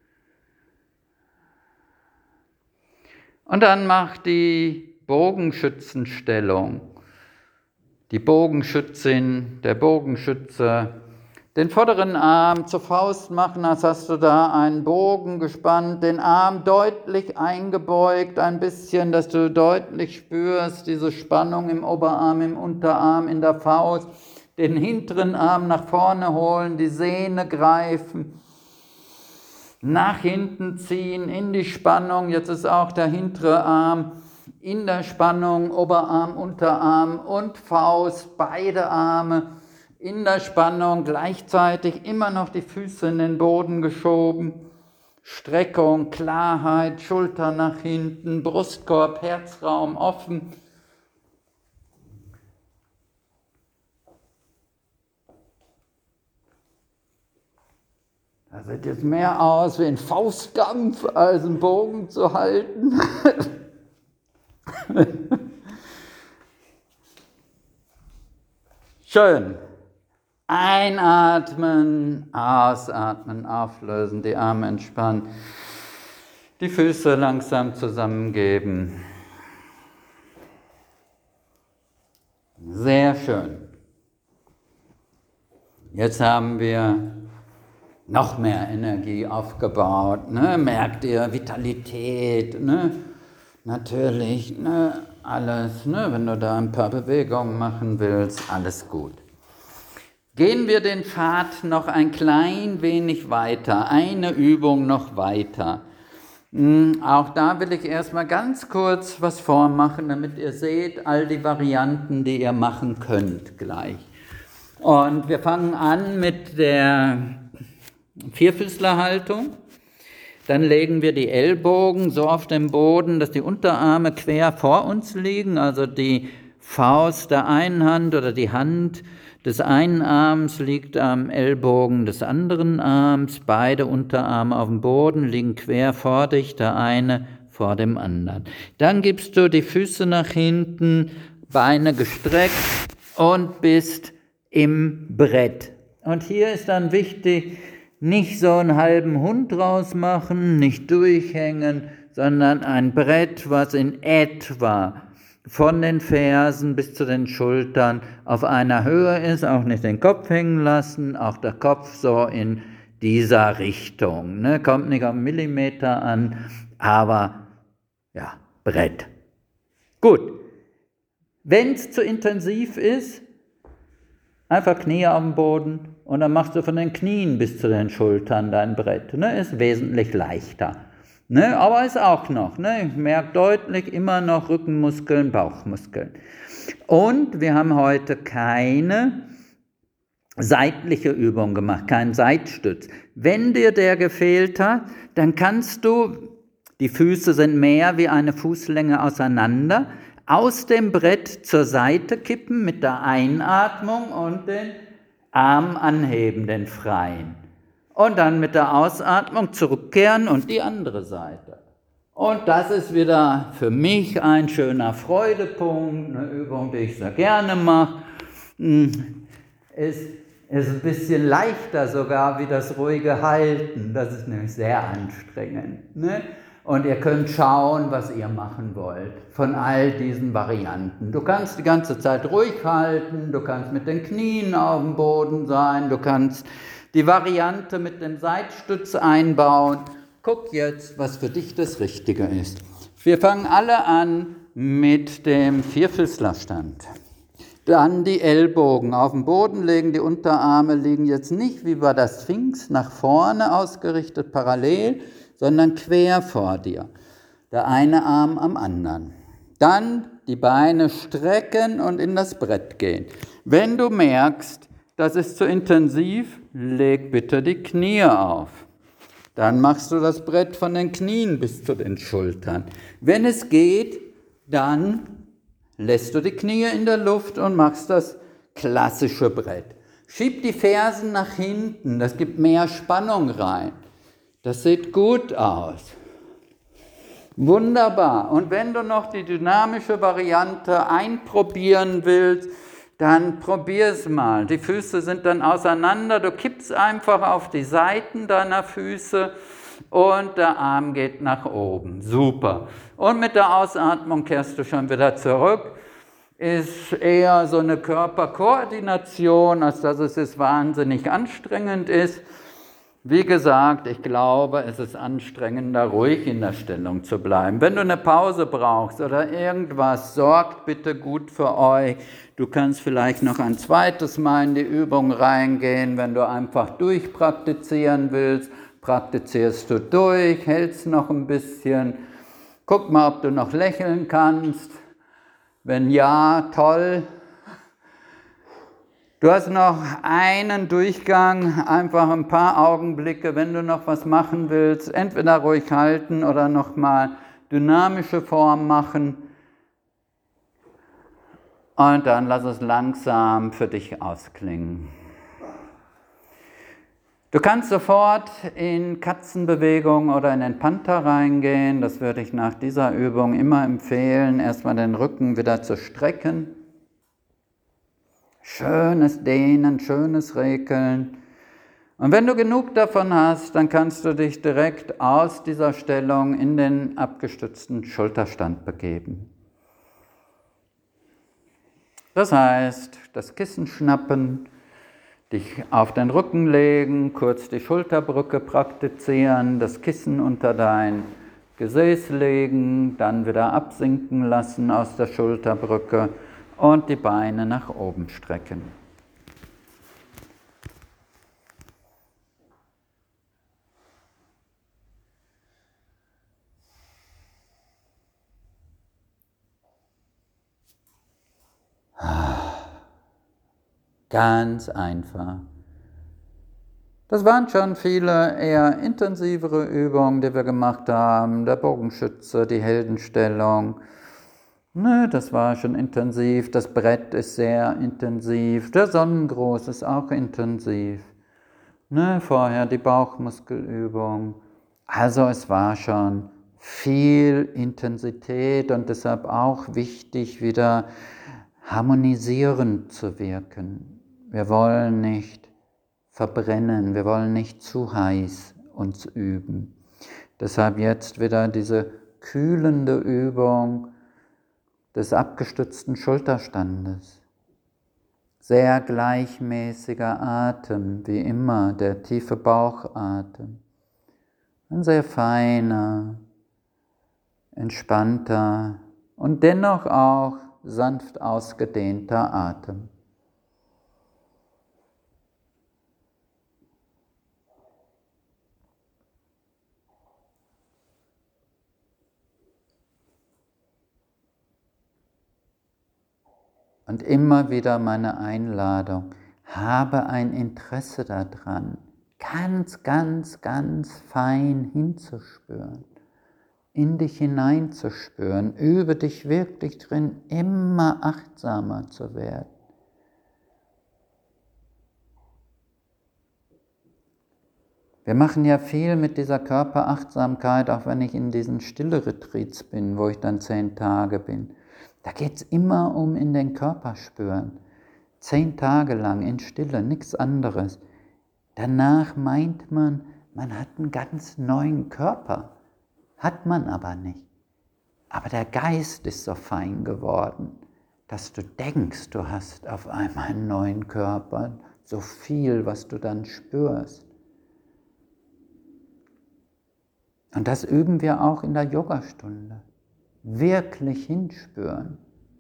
Und dann mach die Bogenschützenstellung. Die Bogenschützin, der Bogenschütze, den vorderen Arm zur Faust machen, als hast du da einen Bogen gespannt, den Arm deutlich eingebeugt, ein bisschen, dass du deutlich spürst, diese Spannung im Oberarm, im Unterarm, in der Faust, den hinteren Arm nach vorne holen, die Sehne greifen. Nach hinten ziehen, in die Spannung, jetzt ist auch der hintere Arm in der Spannung, Oberarm, Unterarm und Faust, beide Arme in der Spannung, gleichzeitig immer noch die Füße in den Boden geschoben, Streckung, Klarheit, Schulter nach hinten, Brustkorb, Herzraum offen. Das sieht jetzt mehr aus wie ein Faustkampf, als einen Bogen zu halten. Schön. Einatmen, ausatmen, auflösen, die Arme entspannen, die Füße langsam zusammengeben. Sehr schön. Jetzt haben wir noch mehr Energie aufgebaut, ne? Merkt ihr, Vitalität, ne? Natürlich, ne? Alles, ne? Wenn du da ein paar Bewegungen machen willst, alles gut. Gehen wir den Pfad noch ein klein wenig weiter, eine Übung noch weiter. Hm, auch da will ich erstmal ganz kurz was vormachen, damit ihr seht, all die Varianten, die ihr machen könnt gleich. Und wir fangen an mit der Vierfüßlerhaltung. Dann legen wir die Ellbogen so auf den Boden, dass die Unterarme quer vor uns liegen, also die Faust der einen Hand oder die Hand des einen Arms liegt am Ellbogen des anderen Arms, beide Unterarme auf dem Boden liegen quer vor dich, der eine vor dem anderen. Dann gibst du die Füße nach hinten, Beine gestreckt und bist im Brett. Und hier ist dann wichtig, nicht so einen halben Hund draus machen, nicht durchhängen, sondern ein Brett, was in etwa von den Fersen bis zu den Schultern auf einer Höhe ist, auch nicht den Kopf hängen lassen, auch der Kopf so in dieser Richtung. Ne? Kommt nicht auf einen Millimeter an, aber ja, Brett. Gut, wenn es zu intensiv ist, einfach Knie auf dem Boden und dann machst du von den Knien bis zu den Schultern dein Brett. Ne? Ist wesentlich leichter. Ne? Aber ist auch noch. Ne? Ich merke deutlich immer noch Rückenmuskeln, Bauchmuskeln. Und wir haben heute keine seitliche Übung gemacht, keinen Seitstütz. Wenn dir der gefehlt hat, dann kannst du, die Füße sind mehr wie eine Fußlänge auseinander, aus dem Brett zur Seite kippen mit der Einatmung und den Arm anheben, den freien. Und dann mit der Ausatmung zurückkehren und die andere Seite. Und das ist wieder für mich ein schöner Freudepunkt, eine Übung, die ich sehr gerne mache. Ist, ist ein bisschen leichter sogar wie das ruhige Halten. Das ist nämlich sehr anstrengend. Ne? Und ihr könnt schauen, was ihr machen wollt von all diesen Varianten. Du kannst die ganze Zeit ruhig halten, du kannst mit den Knien auf dem Boden sein, du kannst die Variante mit dem Seitstütz einbauen. Guck jetzt, was für dich das Richtige ist. Wir fangen alle an mit dem Vierfüßlerstand. Dann die Ellbogen auf den Boden legen, die Unterarme liegen jetzt nicht wie bei der Sphinx nach vorne ausgerichtet parallel, sondern quer vor dir. Der eine Arm am anderen. Dann die Beine strecken und in das Brett gehen. Wenn du merkst, das ist zu intensiv, leg bitte die Knie auf. Dann machst du das Brett von den Knien bis zu den Schultern. Wenn es geht, dann lässt du die Knie in der Luft und machst das klassische Brett. Schieb die Fersen nach hinten, das gibt mehr Spannung rein. Das sieht gut aus. Wunderbar. Und wenn du noch die dynamische Variante einprobieren willst, dann probier es mal. Die Füße sind dann auseinander, du kippst einfach auf die Seiten deiner Füße und der Arm geht nach oben. Super. Und mit der Ausatmung kehrst du schon wieder zurück. Ist eher so eine Körperkoordination, als dass es jetzt wahnsinnig anstrengend ist. Wie gesagt, ich glaube, es ist anstrengender, ruhig in der Stellung zu bleiben. Wenn du eine Pause brauchst oder irgendwas, sorgt bitte gut für euch. Du kannst vielleicht noch ein zweites Mal in die Übung reingehen, wenn du einfach durchpraktizieren willst. Praktizierst du durch, hältst noch ein bisschen. Guck mal, ob du noch lächeln kannst. Wenn ja, toll. Du hast noch einen Durchgang, einfach ein paar Augenblicke, wenn du noch was machen willst, entweder ruhig halten oder nochmal dynamische Form machen. Und dann lass es langsam für dich ausklingen. Du kannst sofort in Katzenbewegung oder in den Panther reingehen. Das würde ich nach dieser Übung immer empfehlen, erstmal den Rücken wieder zu strecken. Schönes Dehnen, schönes Rekeln. Und wenn du genug davon hast, dann kannst du dich direkt aus dieser Stellung in den abgestützten Schulterstand begeben. Das heißt, das Kissen schnappen, dich auf den Rücken legen, kurz die Schulterbrücke praktizieren, das Kissen unter dein Gesäß legen, dann wieder absinken lassen aus der Schulterbrücke und die Beine nach oben strecken. Ganz einfach. Das waren schon viele eher intensivere Übungen, die wir gemacht haben. Der Bogenschütze, die Heldenstellung. Ne, das war schon intensiv. Das Brett ist sehr intensiv. Der Sonnengruß ist auch intensiv. Ne, vorher die Bauchmuskelübung. Also es war schon viel Intensität und deshalb auch wichtig, wieder harmonisierend zu wirken. Wir wollen nicht verbrennen, wir wollen nicht zu heiß uns üben. Deshalb jetzt wieder diese kühlende Übung des abgestützten Schulterstandes. Sehr gleichmäßiger Atem, wie immer, der tiefe Bauchatem. Ein sehr feiner, entspannter und dennoch auch sanft ausgedehnter Atem. Und immer wieder meine Einladung, habe ein Interesse daran, ganz, ganz, ganz fein hinzuspüren, in dich hineinzuspüren, übe dich wirklich drin, immer achtsamer zu werden. Wir machen ja viel mit dieser Körperachtsamkeit, auch wenn ich in diesen Stille-Retreats bin, wo ich dann zehn Tage bin. Da geht es immer um in den Körper spüren. Zehn Tage lang in Stille, nichts anderes. Danach meint man, man hat einen ganz neuen Körper. Hat man aber nicht. Aber der Geist ist so fein geworden, dass du denkst, du hast auf einmal einen neuen Körper. So viel, was du dann spürst. Und das üben wir auch in der Yogastunde. Wirklich hinspüren.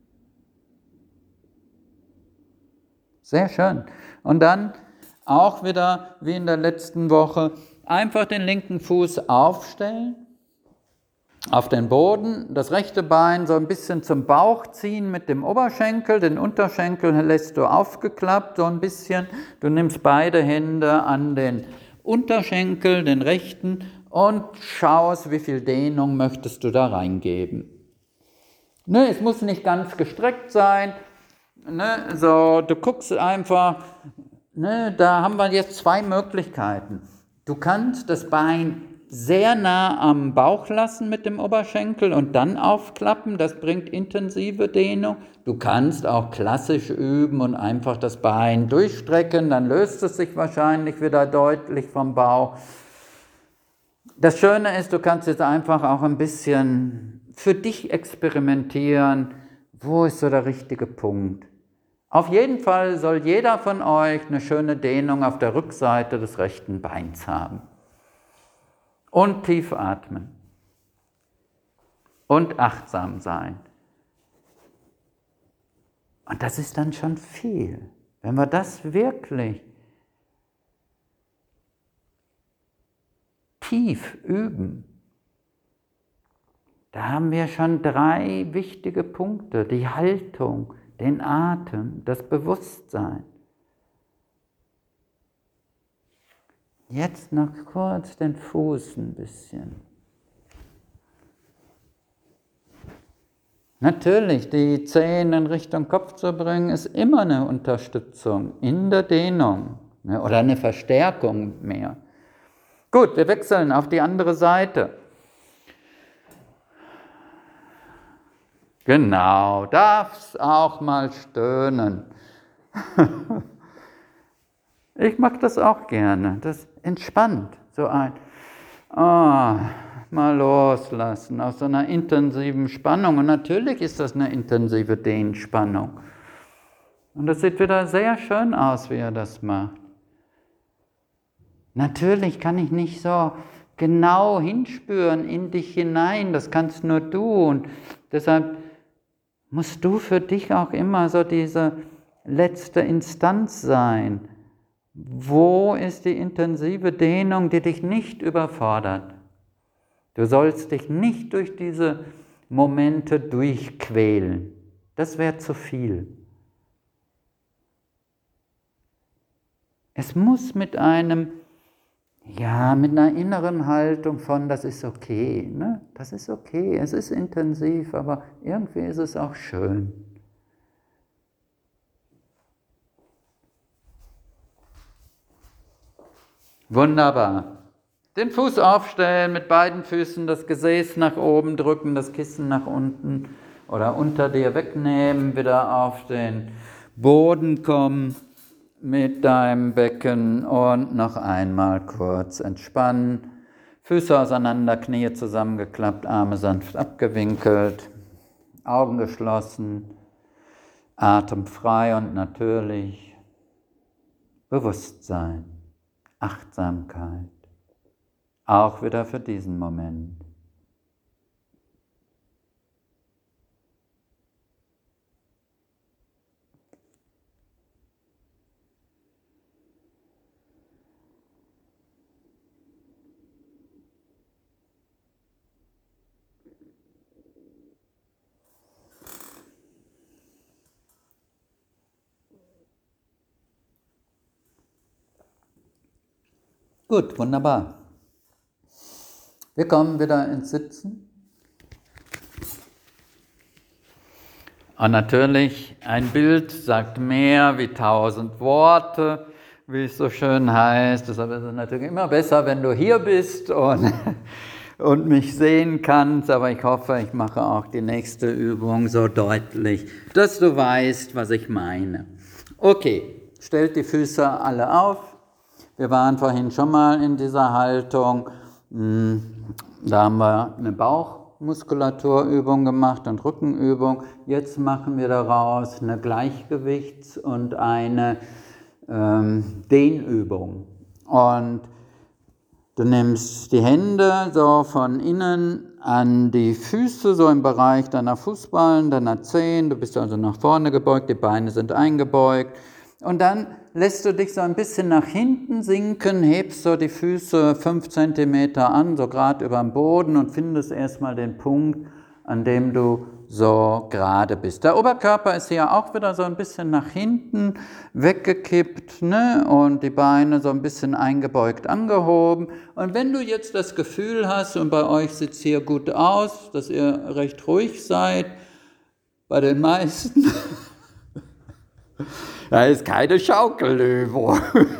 Sehr schön. Und dann auch wieder, wie in der letzten Woche, einfach den linken Fuß aufstellen, auf den Boden, das rechte Bein so ein bisschen zum Bauch ziehen mit dem Oberschenkel, den Unterschenkel lässt du aufgeklappt so ein bisschen. Du nimmst beide Hände an den Unterschenkel, den rechten, und schaust, wie viel Dehnung möchtest du da reingeben. Ne, es muss nicht ganz gestreckt sein. Ne, so, du guckst einfach, ne, da haben wir jetzt zwei Möglichkeiten. Du kannst das Bein sehr nah am Bauch lassen mit dem Oberschenkel und dann aufklappen, das bringt intensive Dehnung. Du kannst auch klassisch üben und einfach das Bein durchstrecken, dann löst es sich wahrscheinlich wieder deutlich vom Bauch. Das Schöne ist, du kannst jetzt einfach auch ein bisschen für dich experimentieren, wo ist so der richtige Punkt. Auf jeden Fall soll jeder von euch eine schöne Dehnung auf der Rückseite des rechten Beins haben. Und tief atmen. Und achtsam sein. Und das ist dann schon viel. Wenn wir das wirklich tief üben, da haben wir schon drei wichtige Punkte. Die Haltung, den Atem, das Bewusstsein. Jetzt noch kurz den Fuß ein bisschen. Natürlich, die Zehen in Richtung Kopf zu bringen, ist immer eine Unterstützung in der Dehnung, ne, oder eine Verstärkung mehr. Gut, wir wechseln auf die andere Seite. Genau, darfst auch mal stöhnen. Ich mag das auch gerne, das entspannt, so ein, oh, mal loslassen aus so einer intensiven Spannung. Und natürlich ist das eine intensive Dehnspannung. Und das sieht wieder sehr schön aus, wie er das macht. Natürlich kann ich nicht so genau hinspüren in dich hinein, das kannst nur du. Und deshalb musst du für dich auch immer so diese letzte Instanz sein. Wo ist die intensive Dehnung, die dich nicht überfordert? Du sollst dich nicht durch diese Momente durchquälen. Das wäre zu viel. Es muss mit einem ja, mit einer inneren Haltung von, das ist okay, ne? Das ist okay, es ist intensiv, aber irgendwie ist es auch schön. Wunderbar. Den Fuß aufstellen, mit beiden Füßen das Gesäß nach oben drücken, das Kissen nach unten oder unter dir wegnehmen, wieder auf den Boden kommen mit deinem Becken und noch einmal kurz entspannen. Füße auseinander, Knie zusammengeklappt, Arme sanft abgewinkelt, Augen geschlossen, Atem frei und natürlich, Bewusstsein, Achtsamkeit, auch wieder für diesen Moment. Gut, wunderbar. Wir kommen wieder ins Sitzen. Und natürlich, ein Bild sagt mehr wie tausend Worte, wie es so schön heißt. Deshalb ist es natürlich immer besser, wenn du hier bist und, und mich sehen kannst. Aber ich hoffe, ich mache auch die nächste Übung so deutlich, dass du weißt, was ich meine. Okay, stellt die Füße alle auf. Wir waren vorhin schon mal in dieser Haltung, da haben wir eine Bauchmuskulaturübung gemacht und Rückenübung. Jetzt machen wir daraus eine Gleichgewichts- und eine ähm, Dehnübung. Und du nimmst die Hände so von innen an die Füße, so im Bereich deiner Fußballen, deiner Zehen. Du bist also nach vorne gebeugt, die Beine sind eingebeugt. Und dann lässt du dich so ein bisschen nach hinten sinken, hebst so die Füße fünf Zentimeter an, so gerade über dem Boden und findest erstmal den Punkt, an dem du so gerade bist. Der Oberkörper ist hier auch wieder so ein bisschen nach hinten weggekippt, ne? Und die Beine so ein bisschen eingebeugt angehoben. Und wenn du jetzt das Gefühl hast, und bei euch sieht es hier gut aus, dass ihr recht ruhig seid, bei den meisten... Da ist keine Schaukelübung.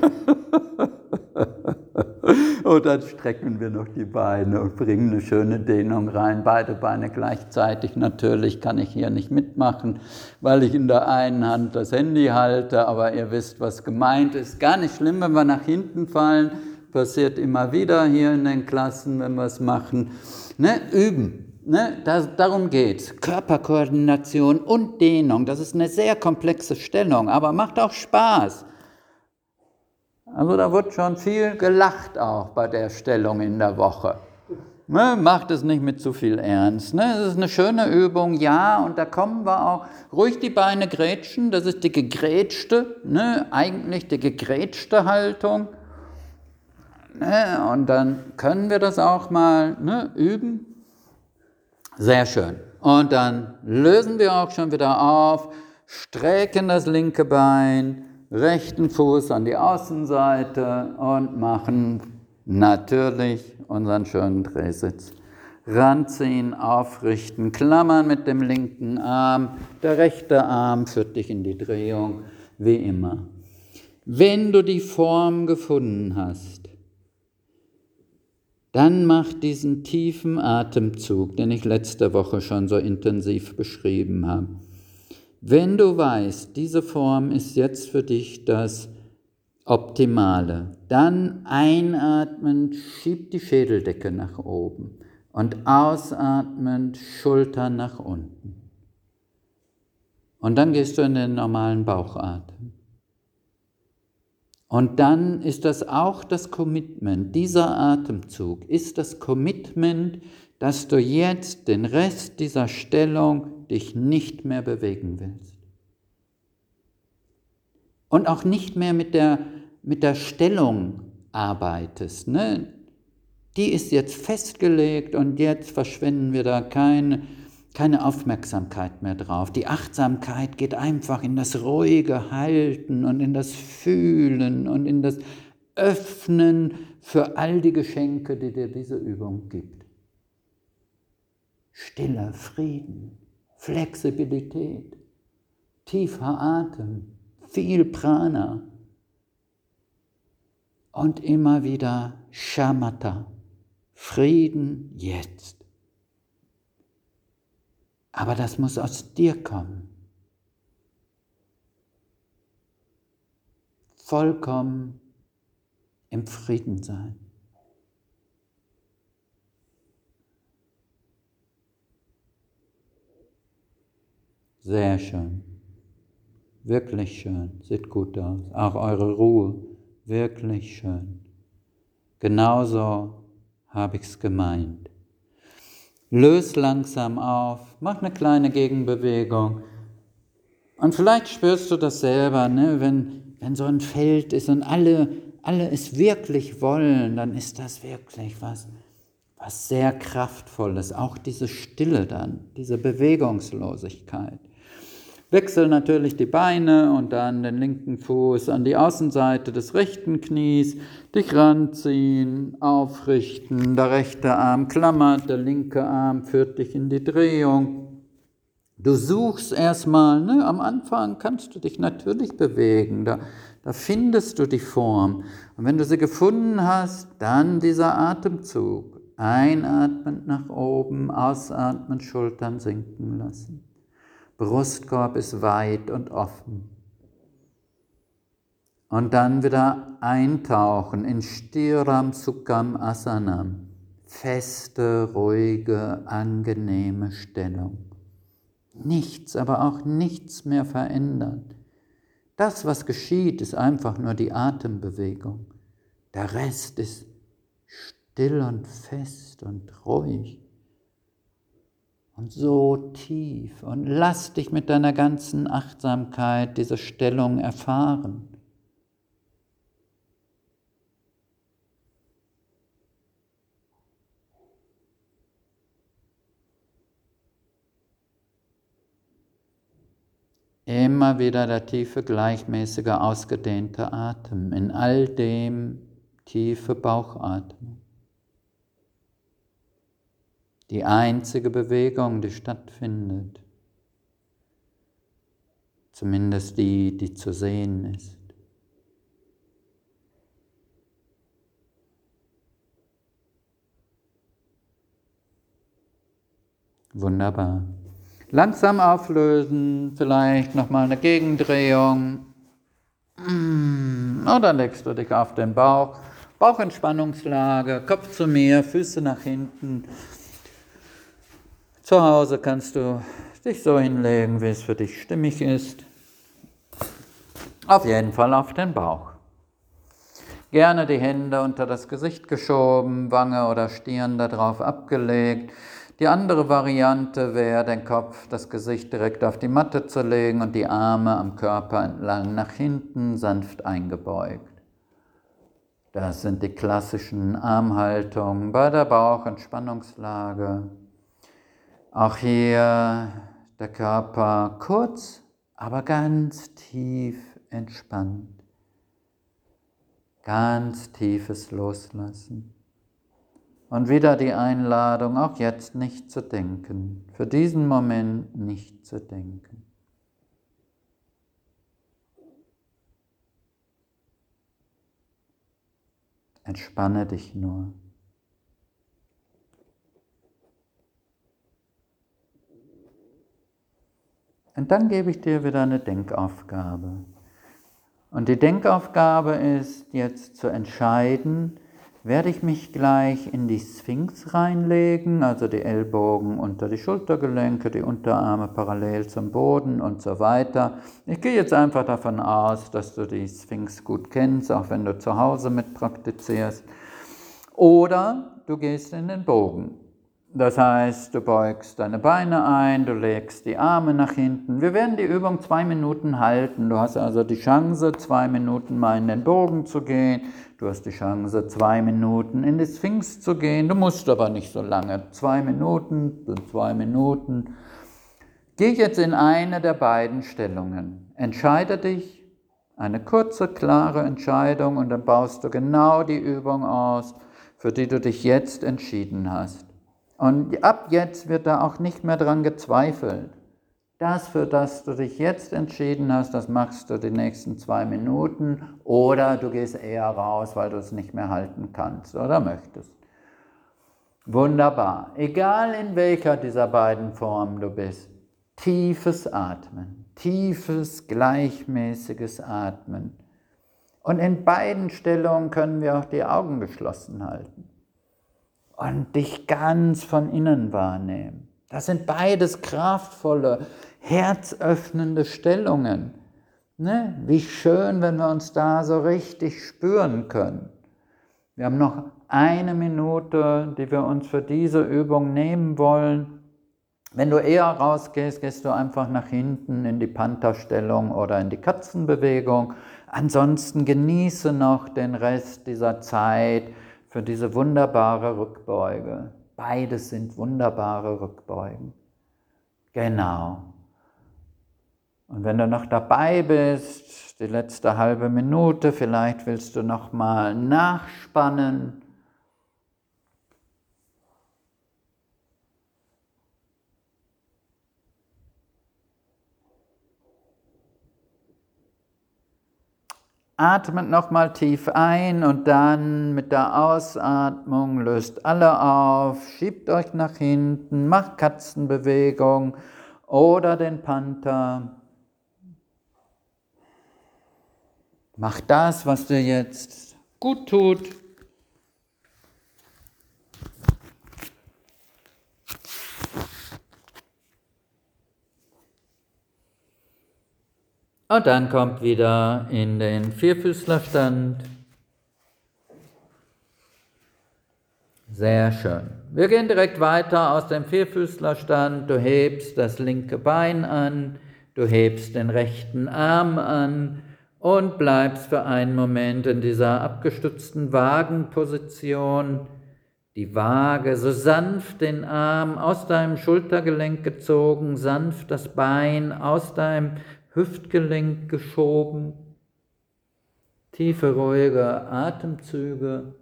Und dann strecken wir noch die Beine und bringen eine schöne Dehnung rein. Beide Beine gleichzeitig. Natürlich kann ich hier nicht mitmachen, weil ich in der einen Hand das Handy halte. Aber ihr wisst, was gemeint ist. Gar nicht schlimm, wenn wir nach hinten fallen. Passiert immer wieder hier in den Klassen, wenn wir es machen. Ne? Üben. Ne, das, darum geht's. Körperkoordination und Dehnung, das ist eine sehr komplexe Stellung, aber macht auch Spaß. Also da wird schon viel gelacht auch bei der Stellung in der Woche. Ne, macht es nicht mit zu viel Ernst. Ne, es ist eine schöne Übung, ja, und da kommen wir auch ruhig die Beine grätschen, das ist die gegrätschte, ne, eigentlich die gegrätschte Haltung. Ne, und dann können wir das auch mal ne, üben. Sehr schön. Und dann lösen wir auch schon wieder auf, strecken das linke Bein, rechten Fuß an die Außenseite und machen natürlich unseren schönen Drehsitz. Ranziehen, aufrichten, klammern mit dem linken Arm. Der rechte Arm führt dich in die Drehung, wie immer. Wenn du die Form gefunden hast, dann mach diesen tiefen Atemzug, den ich letzte Woche schon so intensiv beschrieben habe. Wenn du weißt, diese Form ist jetzt für dich das Optimale, dann einatmend schieb die Schädeldecke nach oben und ausatmend Schultern nach unten. Und dann gehst du in den normalen Bauchatmen. Und dann ist das auch das Commitment, dieser Atemzug ist das Commitment, dass du jetzt den Rest dieser Stellung dich nicht mehr bewegen willst. Und auch nicht mehr mit der, mit der Stellung arbeitest. Ne? Die ist jetzt festgelegt und jetzt verschwenden wir da keine, keine Aufmerksamkeit mehr drauf. Die Achtsamkeit geht einfach in das ruhige Halten und in das Fühlen und in das öffnen für all die Geschenke, die dir diese Übung gibt. Stille, Frieden, Flexibilität, tiefer Atem, viel Prana und immer wieder Shamatha, Frieden jetzt. Aber das muss aus dir kommen. Vollkommen im Frieden sein. Sehr schön. Wirklich schön. Sieht gut aus. Auch eure Ruhe. Wirklich schön. Genauso habe ich es gemeint. Löse langsam auf. Mach eine kleine Gegenbewegung. Und vielleicht spürst du das selber, ne? wenn, wenn so ein Feld ist und alle, alle es wirklich wollen, dann ist das wirklich was, was sehr Kraftvolles. Auch diese Stille dann, diese Bewegungslosigkeit. Wechsel natürlich die Beine und dann den linken Fuß an die Außenseite des rechten Knies, dich ranziehen, aufrichten, der rechte Arm klammert, der linke Arm führt dich in die Drehung. Du suchst erstmal, ne, am Anfang kannst du dich natürlich bewegen, da, da findest du die Form. Und wenn du sie gefunden hast, dann dieser Atemzug. Einatmend nach oben, ausatmend, Schultern sinken lassen. Brustkorb ist weit und offen. Und dann wieder eintauchen in Stiram Sukham Asanam. Feste, ruhige, angenehme Stellung. Nichts, aber auch nichts mehr verändern. Das, was geschieht, ist einfach nur die Atembewegung. Der Rest ist still und fest und ruhig. Und so tief. Und lass dich mit deiner ganzen Achtsamkeit diese Stellung erfahren. Immer wieder der tiefe, gleichmäßige, ausgedehnte Atem. In all dem tiefe Bauchatmung. Die einzige Bewegung, die stattfindet. Zumindest die, die zu sehen ist. Wunderbar. Langsam auflösen, vielleicht nochmal eine Gegendrehung. Oder legst du dich auf den Bauch. Bauchentspannungslage, Kopf zu mir, Füße nach hinten. Zu Hause kannst du dich so hinlegen, wie es für dich stimmig ist. Auf jeden Fall auf den Bauch. Gerne die Hände unter das Gesicht geschoben, Wange oder Stirn darauf abgelegt. Die andere Variante wäre, den Kopf, das Gesicht direkt auf die Matte zu legen und die Arme am Körper entlang nach hinten sanft eingebeugt. Das sind die klassischen Armhaltungen bei der Bauchentspannungslage. Auch hier der Körper kurz, aber ganz tief entspannt. Ganz tiefes Loslassen. Und wieder die Einladung, auch jetzt nicht zu denken, für diesen Moment nicht zu denken. Entspanne dich nur. Und dann gebe ich dir wieder eine Denkaufgabe. Und die Denkaufgabe ist jetzt zu entscheiden, werde ich mich gleich in die Sphinx reinlegen, also die Ellbogen unter die Schultergelenke, die Unterarme parallel zum Boden und so weiter. Ich gehe jetzt einfach davon aus, dass du die Sphinx gut kennst, auch wenn du zu Hause mit praktizierst. Oder du gehst in den Bogen. Das heißt, du beugst deine Beine ein, du legst die Arme nach hinten. Wir werden die Übung zwei Minuten halten. Du hast also die Chance, zwei Minuten mal in den Bogen zu gehen. Du hast die Chance, zwei Minuten in die Sphinx zu gehen. Du musst aber nicht so lange. Zwei Minuten sind zwei Minuten. Geh jetzt in eine der beiden Stellungen. Entscheide dich. Eine kurze, klare Entscheidung und dann baust du genau die Übung aus, für die du dich jetzt entschieden hast. Und ab jetzt wird da auch nicht mehr dran gezweifelt. Das, für das du dich jetzt entschieden hast, das machst du die nächsten zwei Minuten oder du gehst eher raus, weil du es nicht mehr halten kannst oder möchtest. Wunderbar. Egal in welcher dieser beiden Formen du bist, tiefes Atmen, tiefes, gleichmäßiges Atmen. Und in beiden Stellungen können wir auch die Augen geschlossen halten und dich ganz von innen wahrnehmen. Das sind beides kraftvolle, herzöffnende Stellungen. Ne? Wie schön, wenn wir uns da so richtig spüren können. Wir haben noch eine Minute, die wir uns für diese Übung nehmen wollen. Wenn du eher rausgehst, gehst du einfach nach hinten in die Pantherstellung oder in die Katzenbewegung. Ansonsten genieße noch den Rest dieser Zeit für diese wunderbare Rückbeuge. Beides sind wunderbare Rückbeugen. Genau. Und wenn du noch dabei bist, die letzte halbe Minute, vielleicht willst du noch mal nachspannen. Atmet nochmal tief ein und dann mit der Ausatmung löst alle auf, schiebt euch nach hinten, macht Katzenbewegung oder den Panther. Mach das, was dir jetzt gut tut. Und dann kommt wieder in den Vierfüßlerstand. Sehr schön. Wir gehen direkt weiter aus dem Vierfüßlerstand. Du hebst das linke Bein an, du hebst den rechten Arm an und bleibst für einen Moment in dieser abgestützten Wagenposition. Die Waage, so sanft den Arm aus deinem Schultergelenk gezogen, sanft das Bein aus deinem Hüftgelenk geschoben, tiefe, ruhige Atemzüge.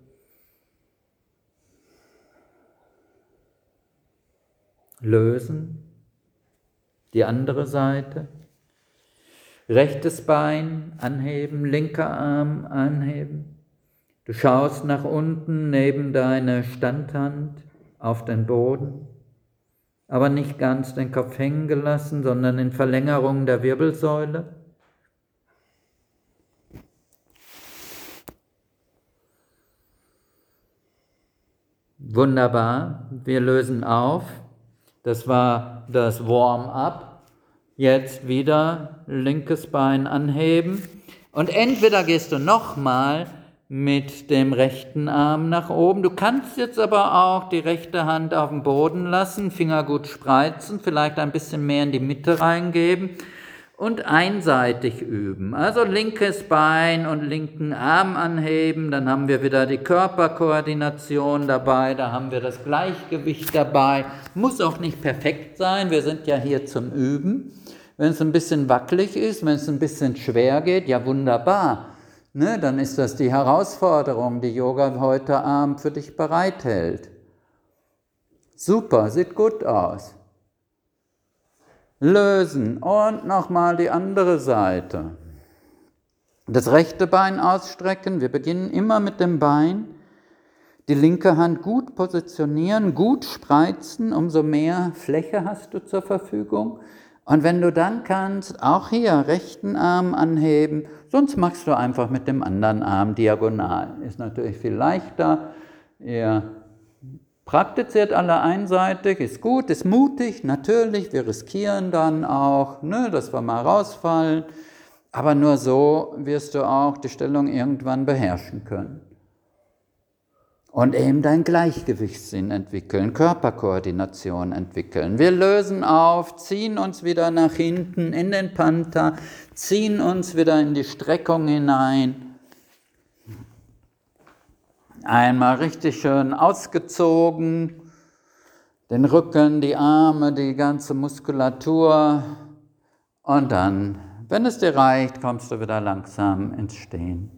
Lösen, die andere Seite. Rechtes Bein anheben, linker Arm anheben. Du schaust nach unten neben deine Standhand auf den Boden. Aber nicht ganz den Kopf hängen gelassen, sondern in Verlängerung der Wirbelsäule. Wunderbar, wir lösen auf. Das war das Warm-up. Jetzt wieder linkes Bein anheben. Und entweder gehst du nochmal mit dem rechten Arm nach oben. Du kannst jetzt aber auch die rechte Hand auf dem Boden lassen, Finger gut spreizen, vielleicht ein bisschen mehr in die Mitte reingeben und einseitig üben. Also linkes Bein und linken Arm anheben, dann haben wir wieder die Körperkoordination dabei, da haben wir das Gleichgewicht dabei. Muss auch nicht perfekt sein, wir sind ja hier zum Üben. Wenn es ein bisschen wackelig ist, wenn es ein bisschen schwer geht, ja wunderbar. Ne, dann ist das die Herausforderung, die Yoga heute Abend für dich bereithält. Super, sieht gut aus. Lösen und nochmal die andere Seite. Das rechte Bein ausstrecken, wir beginnen immer mit dem Bein. Die linke Hand gut positionieren, gut spreizen, umso mehr Fläche hast du zur Verfügung. Und wenn du dann kannst, auch hier rechten Arm anheben, sonst machst du einfach mit dem anderen Arm diagonal. Ist natürlich viel leichter. Ihr praktiziert alle einseitig, ist gut, ist mutig, natürlich. Wir riskieren dann auch, ne, dass wir mal rausfallen. Aber nur so wirst du auch die Stellung irgendwann beherrschen können. Und eben dein Gleichgewichtssinn entwickeln, Körperkoordination entwickeln. Wir lösen auf, ziehen uns wieder nach hinten in den Panther, ziehen uns wieder in die Streckung hinein. Einmal richtig schön ausgezogen, den Rücken, die Arme, die ganze Muskulatur und dann Wenn es dir reicht, kommst du wieder langsam ins Stehen.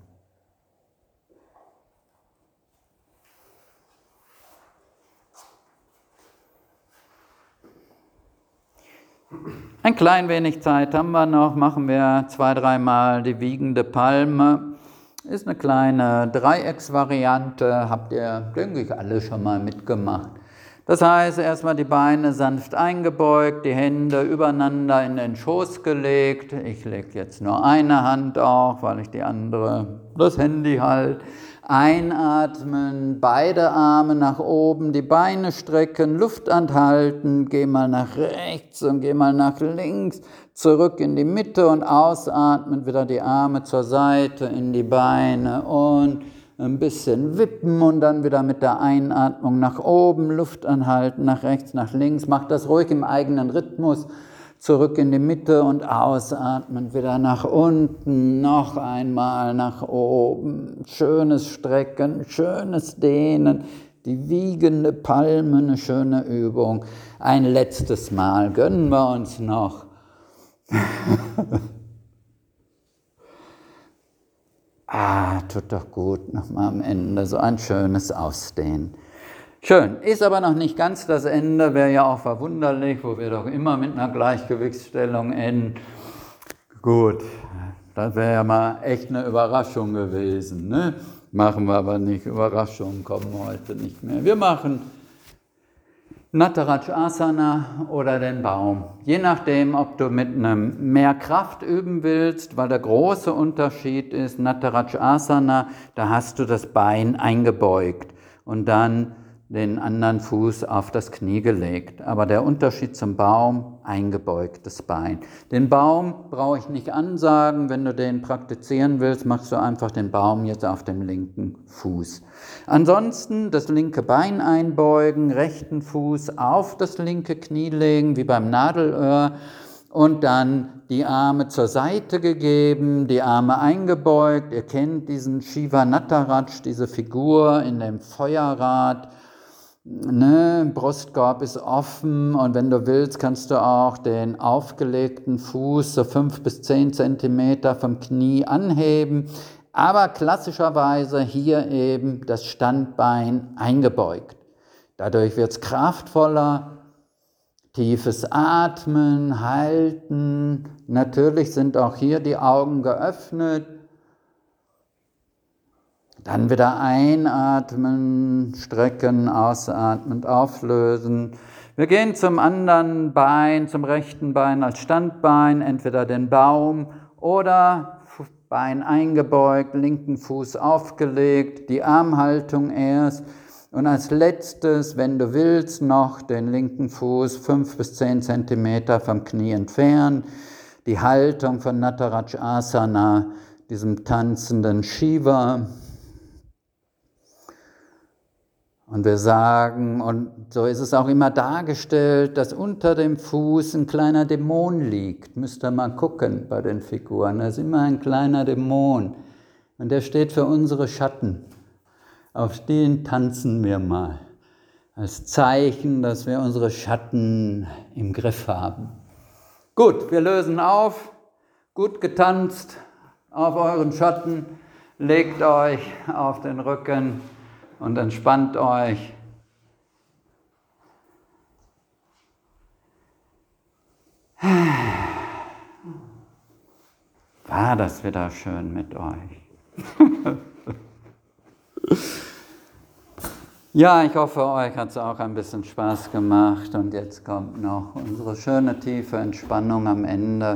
Ein klein wenig Zeit haben wir noch, machen wir zwei, dreimal die wiegende Palme. Ist eine kleine Dreiecksvariante, habt ihr, denke ich, alle schon mal mitgemacht. Das heißt, erstmal die Beine sanft eingebeugt, die Hände übereinander in den Schoß gelegt. Ich lege jetzt nur eine Hand auf, weil ich die andere, das Handy halt. Einatmen, beide Arme nach oben, die Beine strecken, Luft anhalten, geh mal nach rechts und geh mal nach links, zurück in die Mitte und ausatmen, wieder die Arme zur Seite, in die Beine und ein bisschen wippen und dann wieder mit der Einatmung nach oben, Luft anhalten, nach rechts, nach links. Macht das ruhig im eigenen Rhythmus. Zurück in die Mitte und ausatmen, wieder nach unten, noch einmal nach oben. Schönes Strecken, schönes Dehnen, die wiegende Palme, eine schöne Übung. Ein letztes Mal gönnen wir uns noch. Ah, tut doch gut, nochmal am Ende so ein schönes Ausdehnen. Schön, ist aber noch nicht ganz das Ende, wäre ja auch verwunderlich, wo wir doch immer mit einer Gleichgewichtsstellung enden. Gut, das wäre ja mal echt eine Überraschung gewesen, ne? Machen wir aber nicht, Überraschungen kommen heute nicht mehr. Wir machen Natarajasana oder den Baum. Je nachdem, ob du mit einem mehr Kraft üben willst, weil der große Unterschied ist, Natarajasana, da hast du das Bein eingebeugt und dann den anderen Fuß auf das Knie gelegt. Aber der Unterschied zum Baum, eingebeugtes Bein. Den Baum brauche ich nicht ansagen, wenn du den praktizieren willst, machst du einfach den Baum jetzt auf dem linken Fuß. Ansonsten das linke Bein einbeugen, rechten Fuß auf das linke Knie legen, wie beim Nadelöhr, und dann die Arme zur Seite gegeben, die Arme eingebeugt. Ihr kennt diesen Shiva Nataraj, diese Figur in dem Feuerrad. Ne, Brustkorb ist offen und wenn du willst, kannst du auch den aufgelegten Fuß so fünf bis zehn Zentimeter vom Knie anheben, aber klassischerweise hier eben das Standbein eingebeugt. Dadurch wird es kraftvoller, tiefes Atmen, halten, natürlich sind auch hier die Augen geöffnet. Dann wieder einatmen, strecken, ausatmen, auflösen. Wir gehen zum anderen Bein, zum rechten Bein als Standbein, entweder den Baum oder Bein eingebeugt, linken Fuß aufgelegt, die Armhaltung erst. Und als letztes, wenn du willst, noch den linken Fuß fünf bis zehn Zentimeter vom Knie entfernen. Die Haltung von Natarajasana, diesem tanzenden Shiva. Und wir sagen, und so ist es auch immer dargestellt, dass unter dem Fuß ein kleiner Dämon liegt. Müsst ihr mal gucken bei den Figuren. Da ist immer ein kleiner Dämon. Und der steht für unsere Schatten. Auf den tanzen wir mal. Als Zeichen, dass wir unsere Schatten im Griff haben. Gut, wir lösen auf. Gut getanzt auf euren Schatten. Legt euch auf den Rücken. Und entspannt euch. War das wieder schön mit euch. Ja, ich hoffe, euch hat es auch ein bisschen Spaß gemacht. Und jetzt kommt noch unsere schöne tiefe Entspannung am Ende.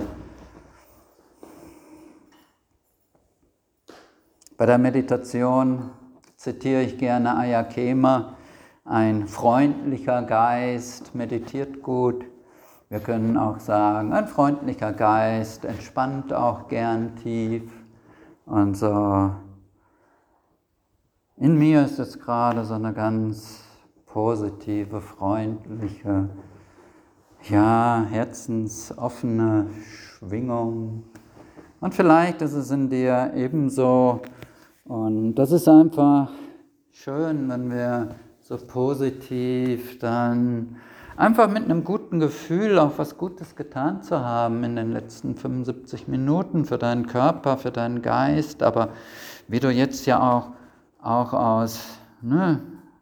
Bei der Meditation zitiere ich gerne Ayya Khema, ein freundlicher Geist meditiert gut. Wir können auch sagen, ein freundlicher Geist entspannt auch gern tief. Und so, in mir ist es gerade so eine ganz positive, freundliche, ja, herzensoffene Schwingung. Und vielleicht ist es in dir ebenso. Und das ist einfach schön, wenn wir so positiv dann einfach mit einem guten guten Gefühl, auch was Gutes getan zu haben in den letzten fünfundsiebzig Minuten für deinen Körper, für deinen Geist, aber wie du jetzt ja auch, auch aus ne,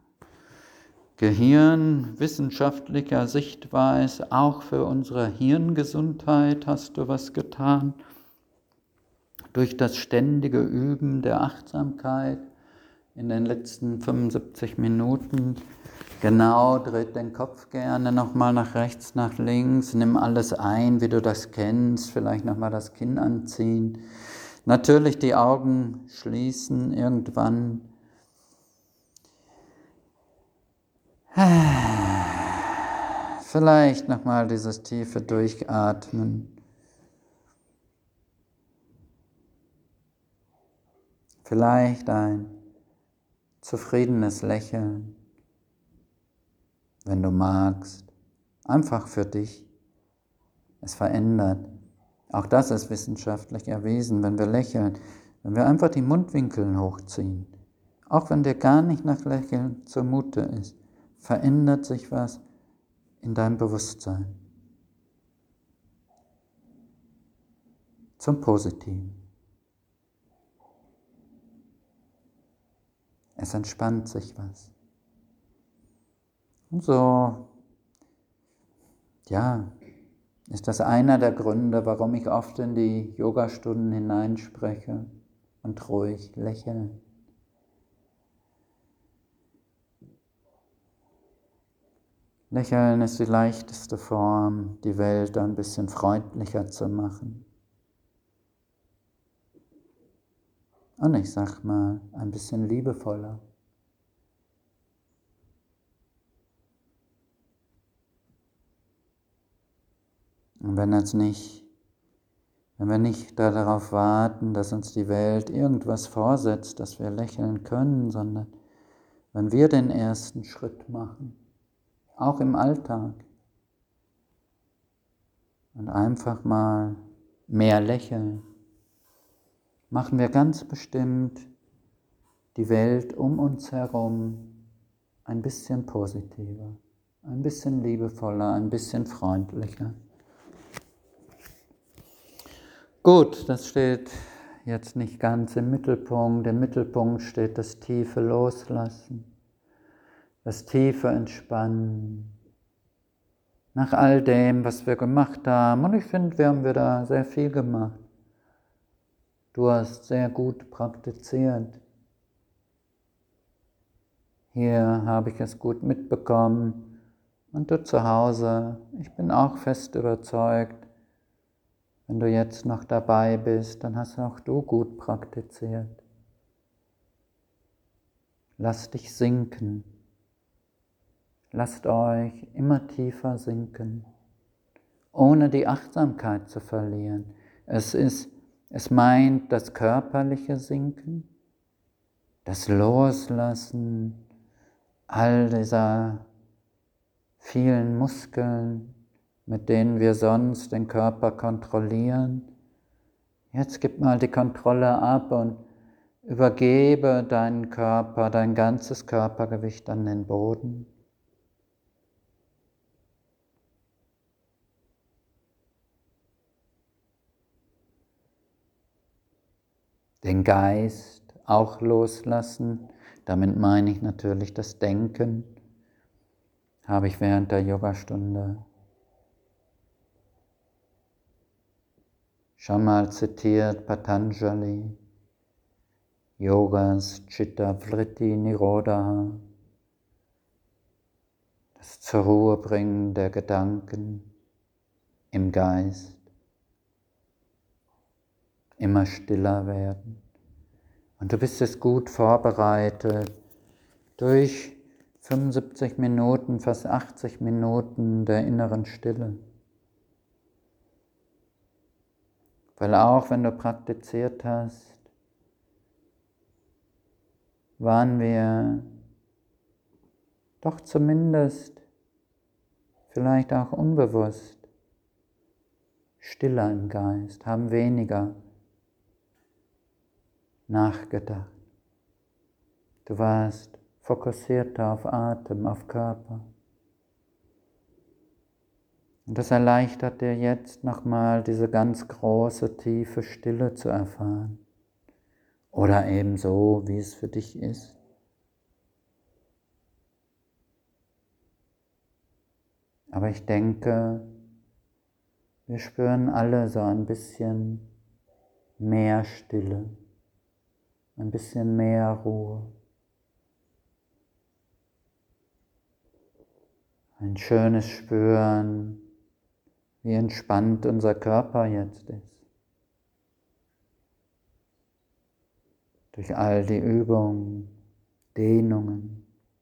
Gehirn, wissenschaftlicher Sichtweise, auch für unsere Hirngesundheit hast du was getan. Durch das ständige Üben der Achtsamkeit in den letzten fünfundsiebzig Minuten. Genau, dreht den Kopf gerne nochmal nach rechts, nach links, nimm alles ein, wie du das kennst, vielleicht nochmal das Kinn anziehen. Natürlich die Augen schließen irgendwann. Vielleicht nochmal dieses tiefe Durchatmen. Vielleicht ein zufriedenes Lächeln, wenn du magst. Einfach für dich. Es verändert. Auch das ist wissenschaftlich erwiesen, wenn wir lächeln, wenn wir einfach die Mundwinkel hochziehen. Auch wenn dir gar nicht nach Lächeln zumute ist, verändert sich was in deinem Bewusstsein. Zum Positiven. Es entspannt sich was. Und so, ja, ist das einer der Gründe, warum ich oft in die Yogastunden hineinspreche und ruhig lächle. Lächeln ist die leichteste Form, die Welt ein bisschen freundlicher zu machen. Und ich sag mal, ein bisschen liebevoller. Und wenn jetzt nicht, wenn wir nicht darauf warten, dass uns die Welt irgendwas vorsetzt, dass wir lächeln können, sondern wenn wir den ersten Schritt machen, auch im Alltag, und einfach mal mehr lächeln, machen wir ganz bestimmt die Welt um uns herum ein bisschen positiver, ein bisschen liebevoller, ein bisschen freundlicher. Gut, das steht jetzt nicht ganz im Mittelpunkt. Im Mittelpunkt steht das tiefe Loslassen, das tiefe Entspannen. Nach all dem, was wir gemacht haben, und ich finde, wir haben wieder sehr viel gemacht. Du hast sehr gut praktiziert. Hier habe ich es gut mitbekommen und du zu Hause. Ich bin auch fest überzeugt, wenn du jetzt noch dabei bist, dann hast auch du gut praktiziert. Lass dich sinken. Lasst euch immer tiefer sinken, ohne die Achtsamkeit zu verlieren. Es ist, es meint das körperliche Sinken, das Loslassen all dieser vielen Muskeln, mit denen wir sonst den Körper kontrollieren. Jetzt gib mal die Kontrolle ab und übergebe deinen Körper, dein ganzes Körpergewicht an den Boden. Den Geist auch loslassen, damit meine ich natürlich das Denken, habe ich während der Yogastunde schon mal zitiert, Patanjali, Yogas Chitta Vritti Nirodha, das zur Ruhe bringen der Gedanken im Geist, immer stiller werden. Und du bist jetzt gut vorbereitet durch fünfundsiebzig Minuten, fast achtzig Minuten der inneren Stille. Weil auch wenn du praktiziert hast, waren wir doch zumindest, vielleicht auch unbewusst, stiller im Geist, haben weniger nachgedacht. Du warst fokussierter auf Atem, auf Körper. Und das erleichtert dir jetzt nochmal diese ganz große, tiefe Stille zu erfahren. Oder eben so, wie es für dich ist. Aber ich denke, wir spüren alle so ein bisschen mehr Stille, ein bisschen mehr Ruhe. Ein schönes Spüren, wie entspannt unser Körper jetzt ist. Durch all die Übungen, Dehnungen.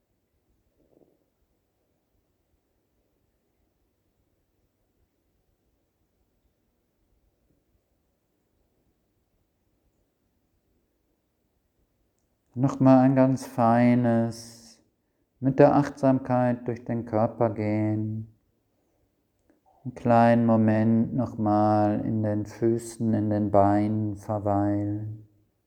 Nochmal ein ganz feines, mit der Achtsamkeit durch den Körper gehen. Einen kleinen Moment nochmal in den Füßen, in den Beinen verweilen.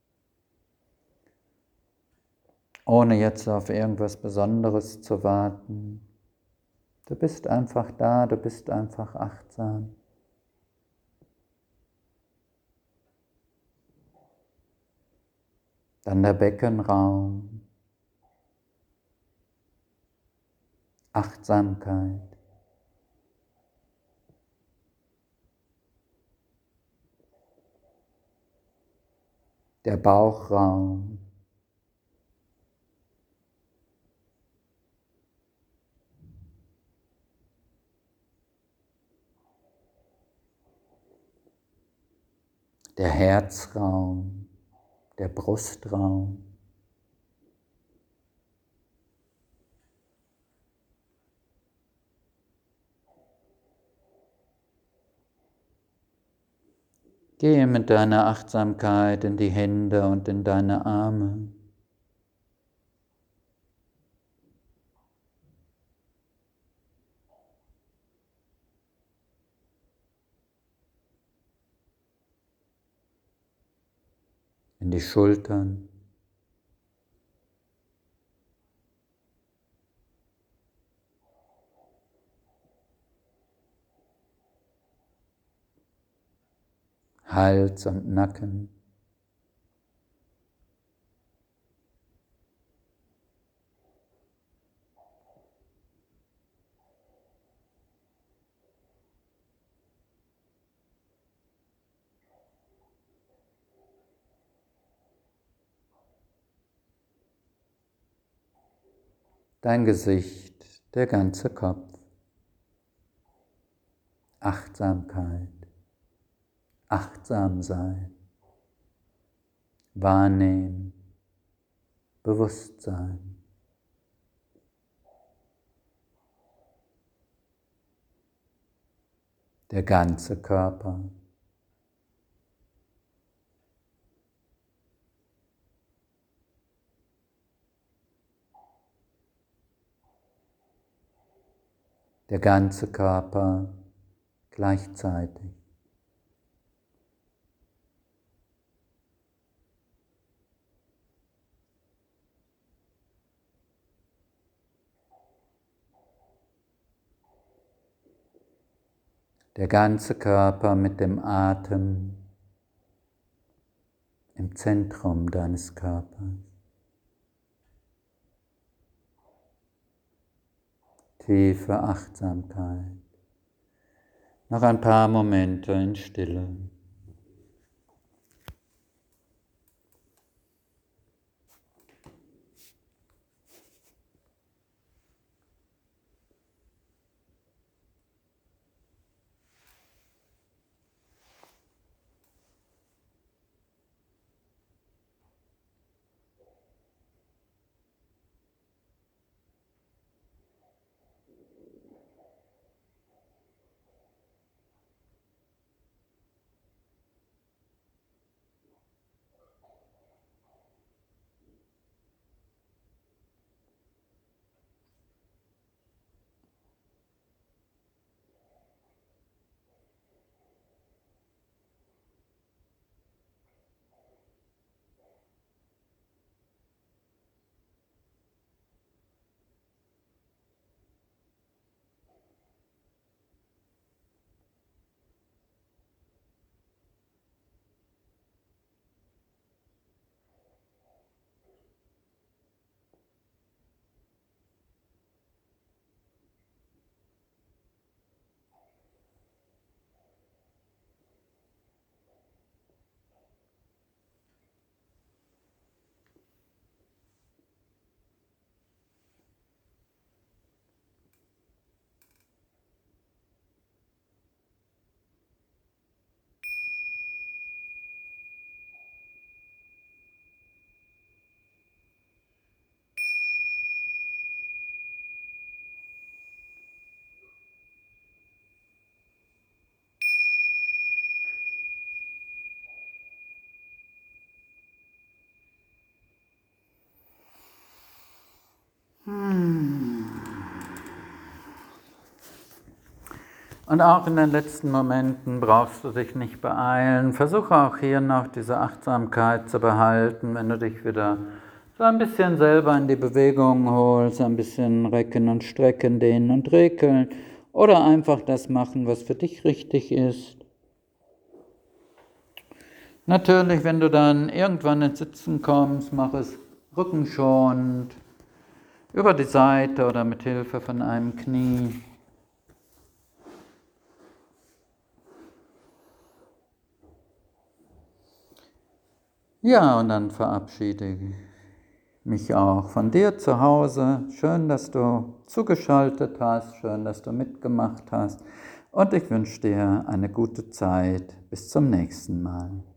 Ohne jetzt auf irgendwas Besonderes zu warten. Du bist einfach da, du bist einfach achtsam. Dann der Beckenraum. Achtsamkeit. Der Bauchraum. Der Herzraum. Der Brustraum. Gehe mit deiner Achtsamkeit in die Hände und in deine Arme. In die Schultern. Hals und Nacken. Dein Gesicht, der ganze Kopf. Achtsamkeit. Achtsam sein. Wahrnehmen. Bewusstsein. Der ganze Körper. Der ganze Körper gleichzeitig. Der ganze Körper mit dem Atem im Zentrum deines Körpers. Tiefe Achtsamkeit. Noch ein paar Momente in Stille. Und auch in den letzten Momenten brauchst du dich nicht beeilen. Versuche auch hier noch diese Achtsamkeit zu behalten, wenn du dich wieder so ein bisschen selber in die Bewegung holst, ein bisschen recken und strecken, dehnen und rekeln oder einfach das machen, was für dich richtig ist. Natürlich, wenn du dann irgendwann ins Sitzen kommst, mach es rückenschonend, über die Seite oder mit Hilfe von einem Knie. Ja, und dann verabschiede ich mich auch von dir zu Hause. Schön, dass du zugeschaltet hast, schön, dass du mitgemacht hast. Und ich wünsche dir eine gute Zeit. Bis zum nächsten Mal.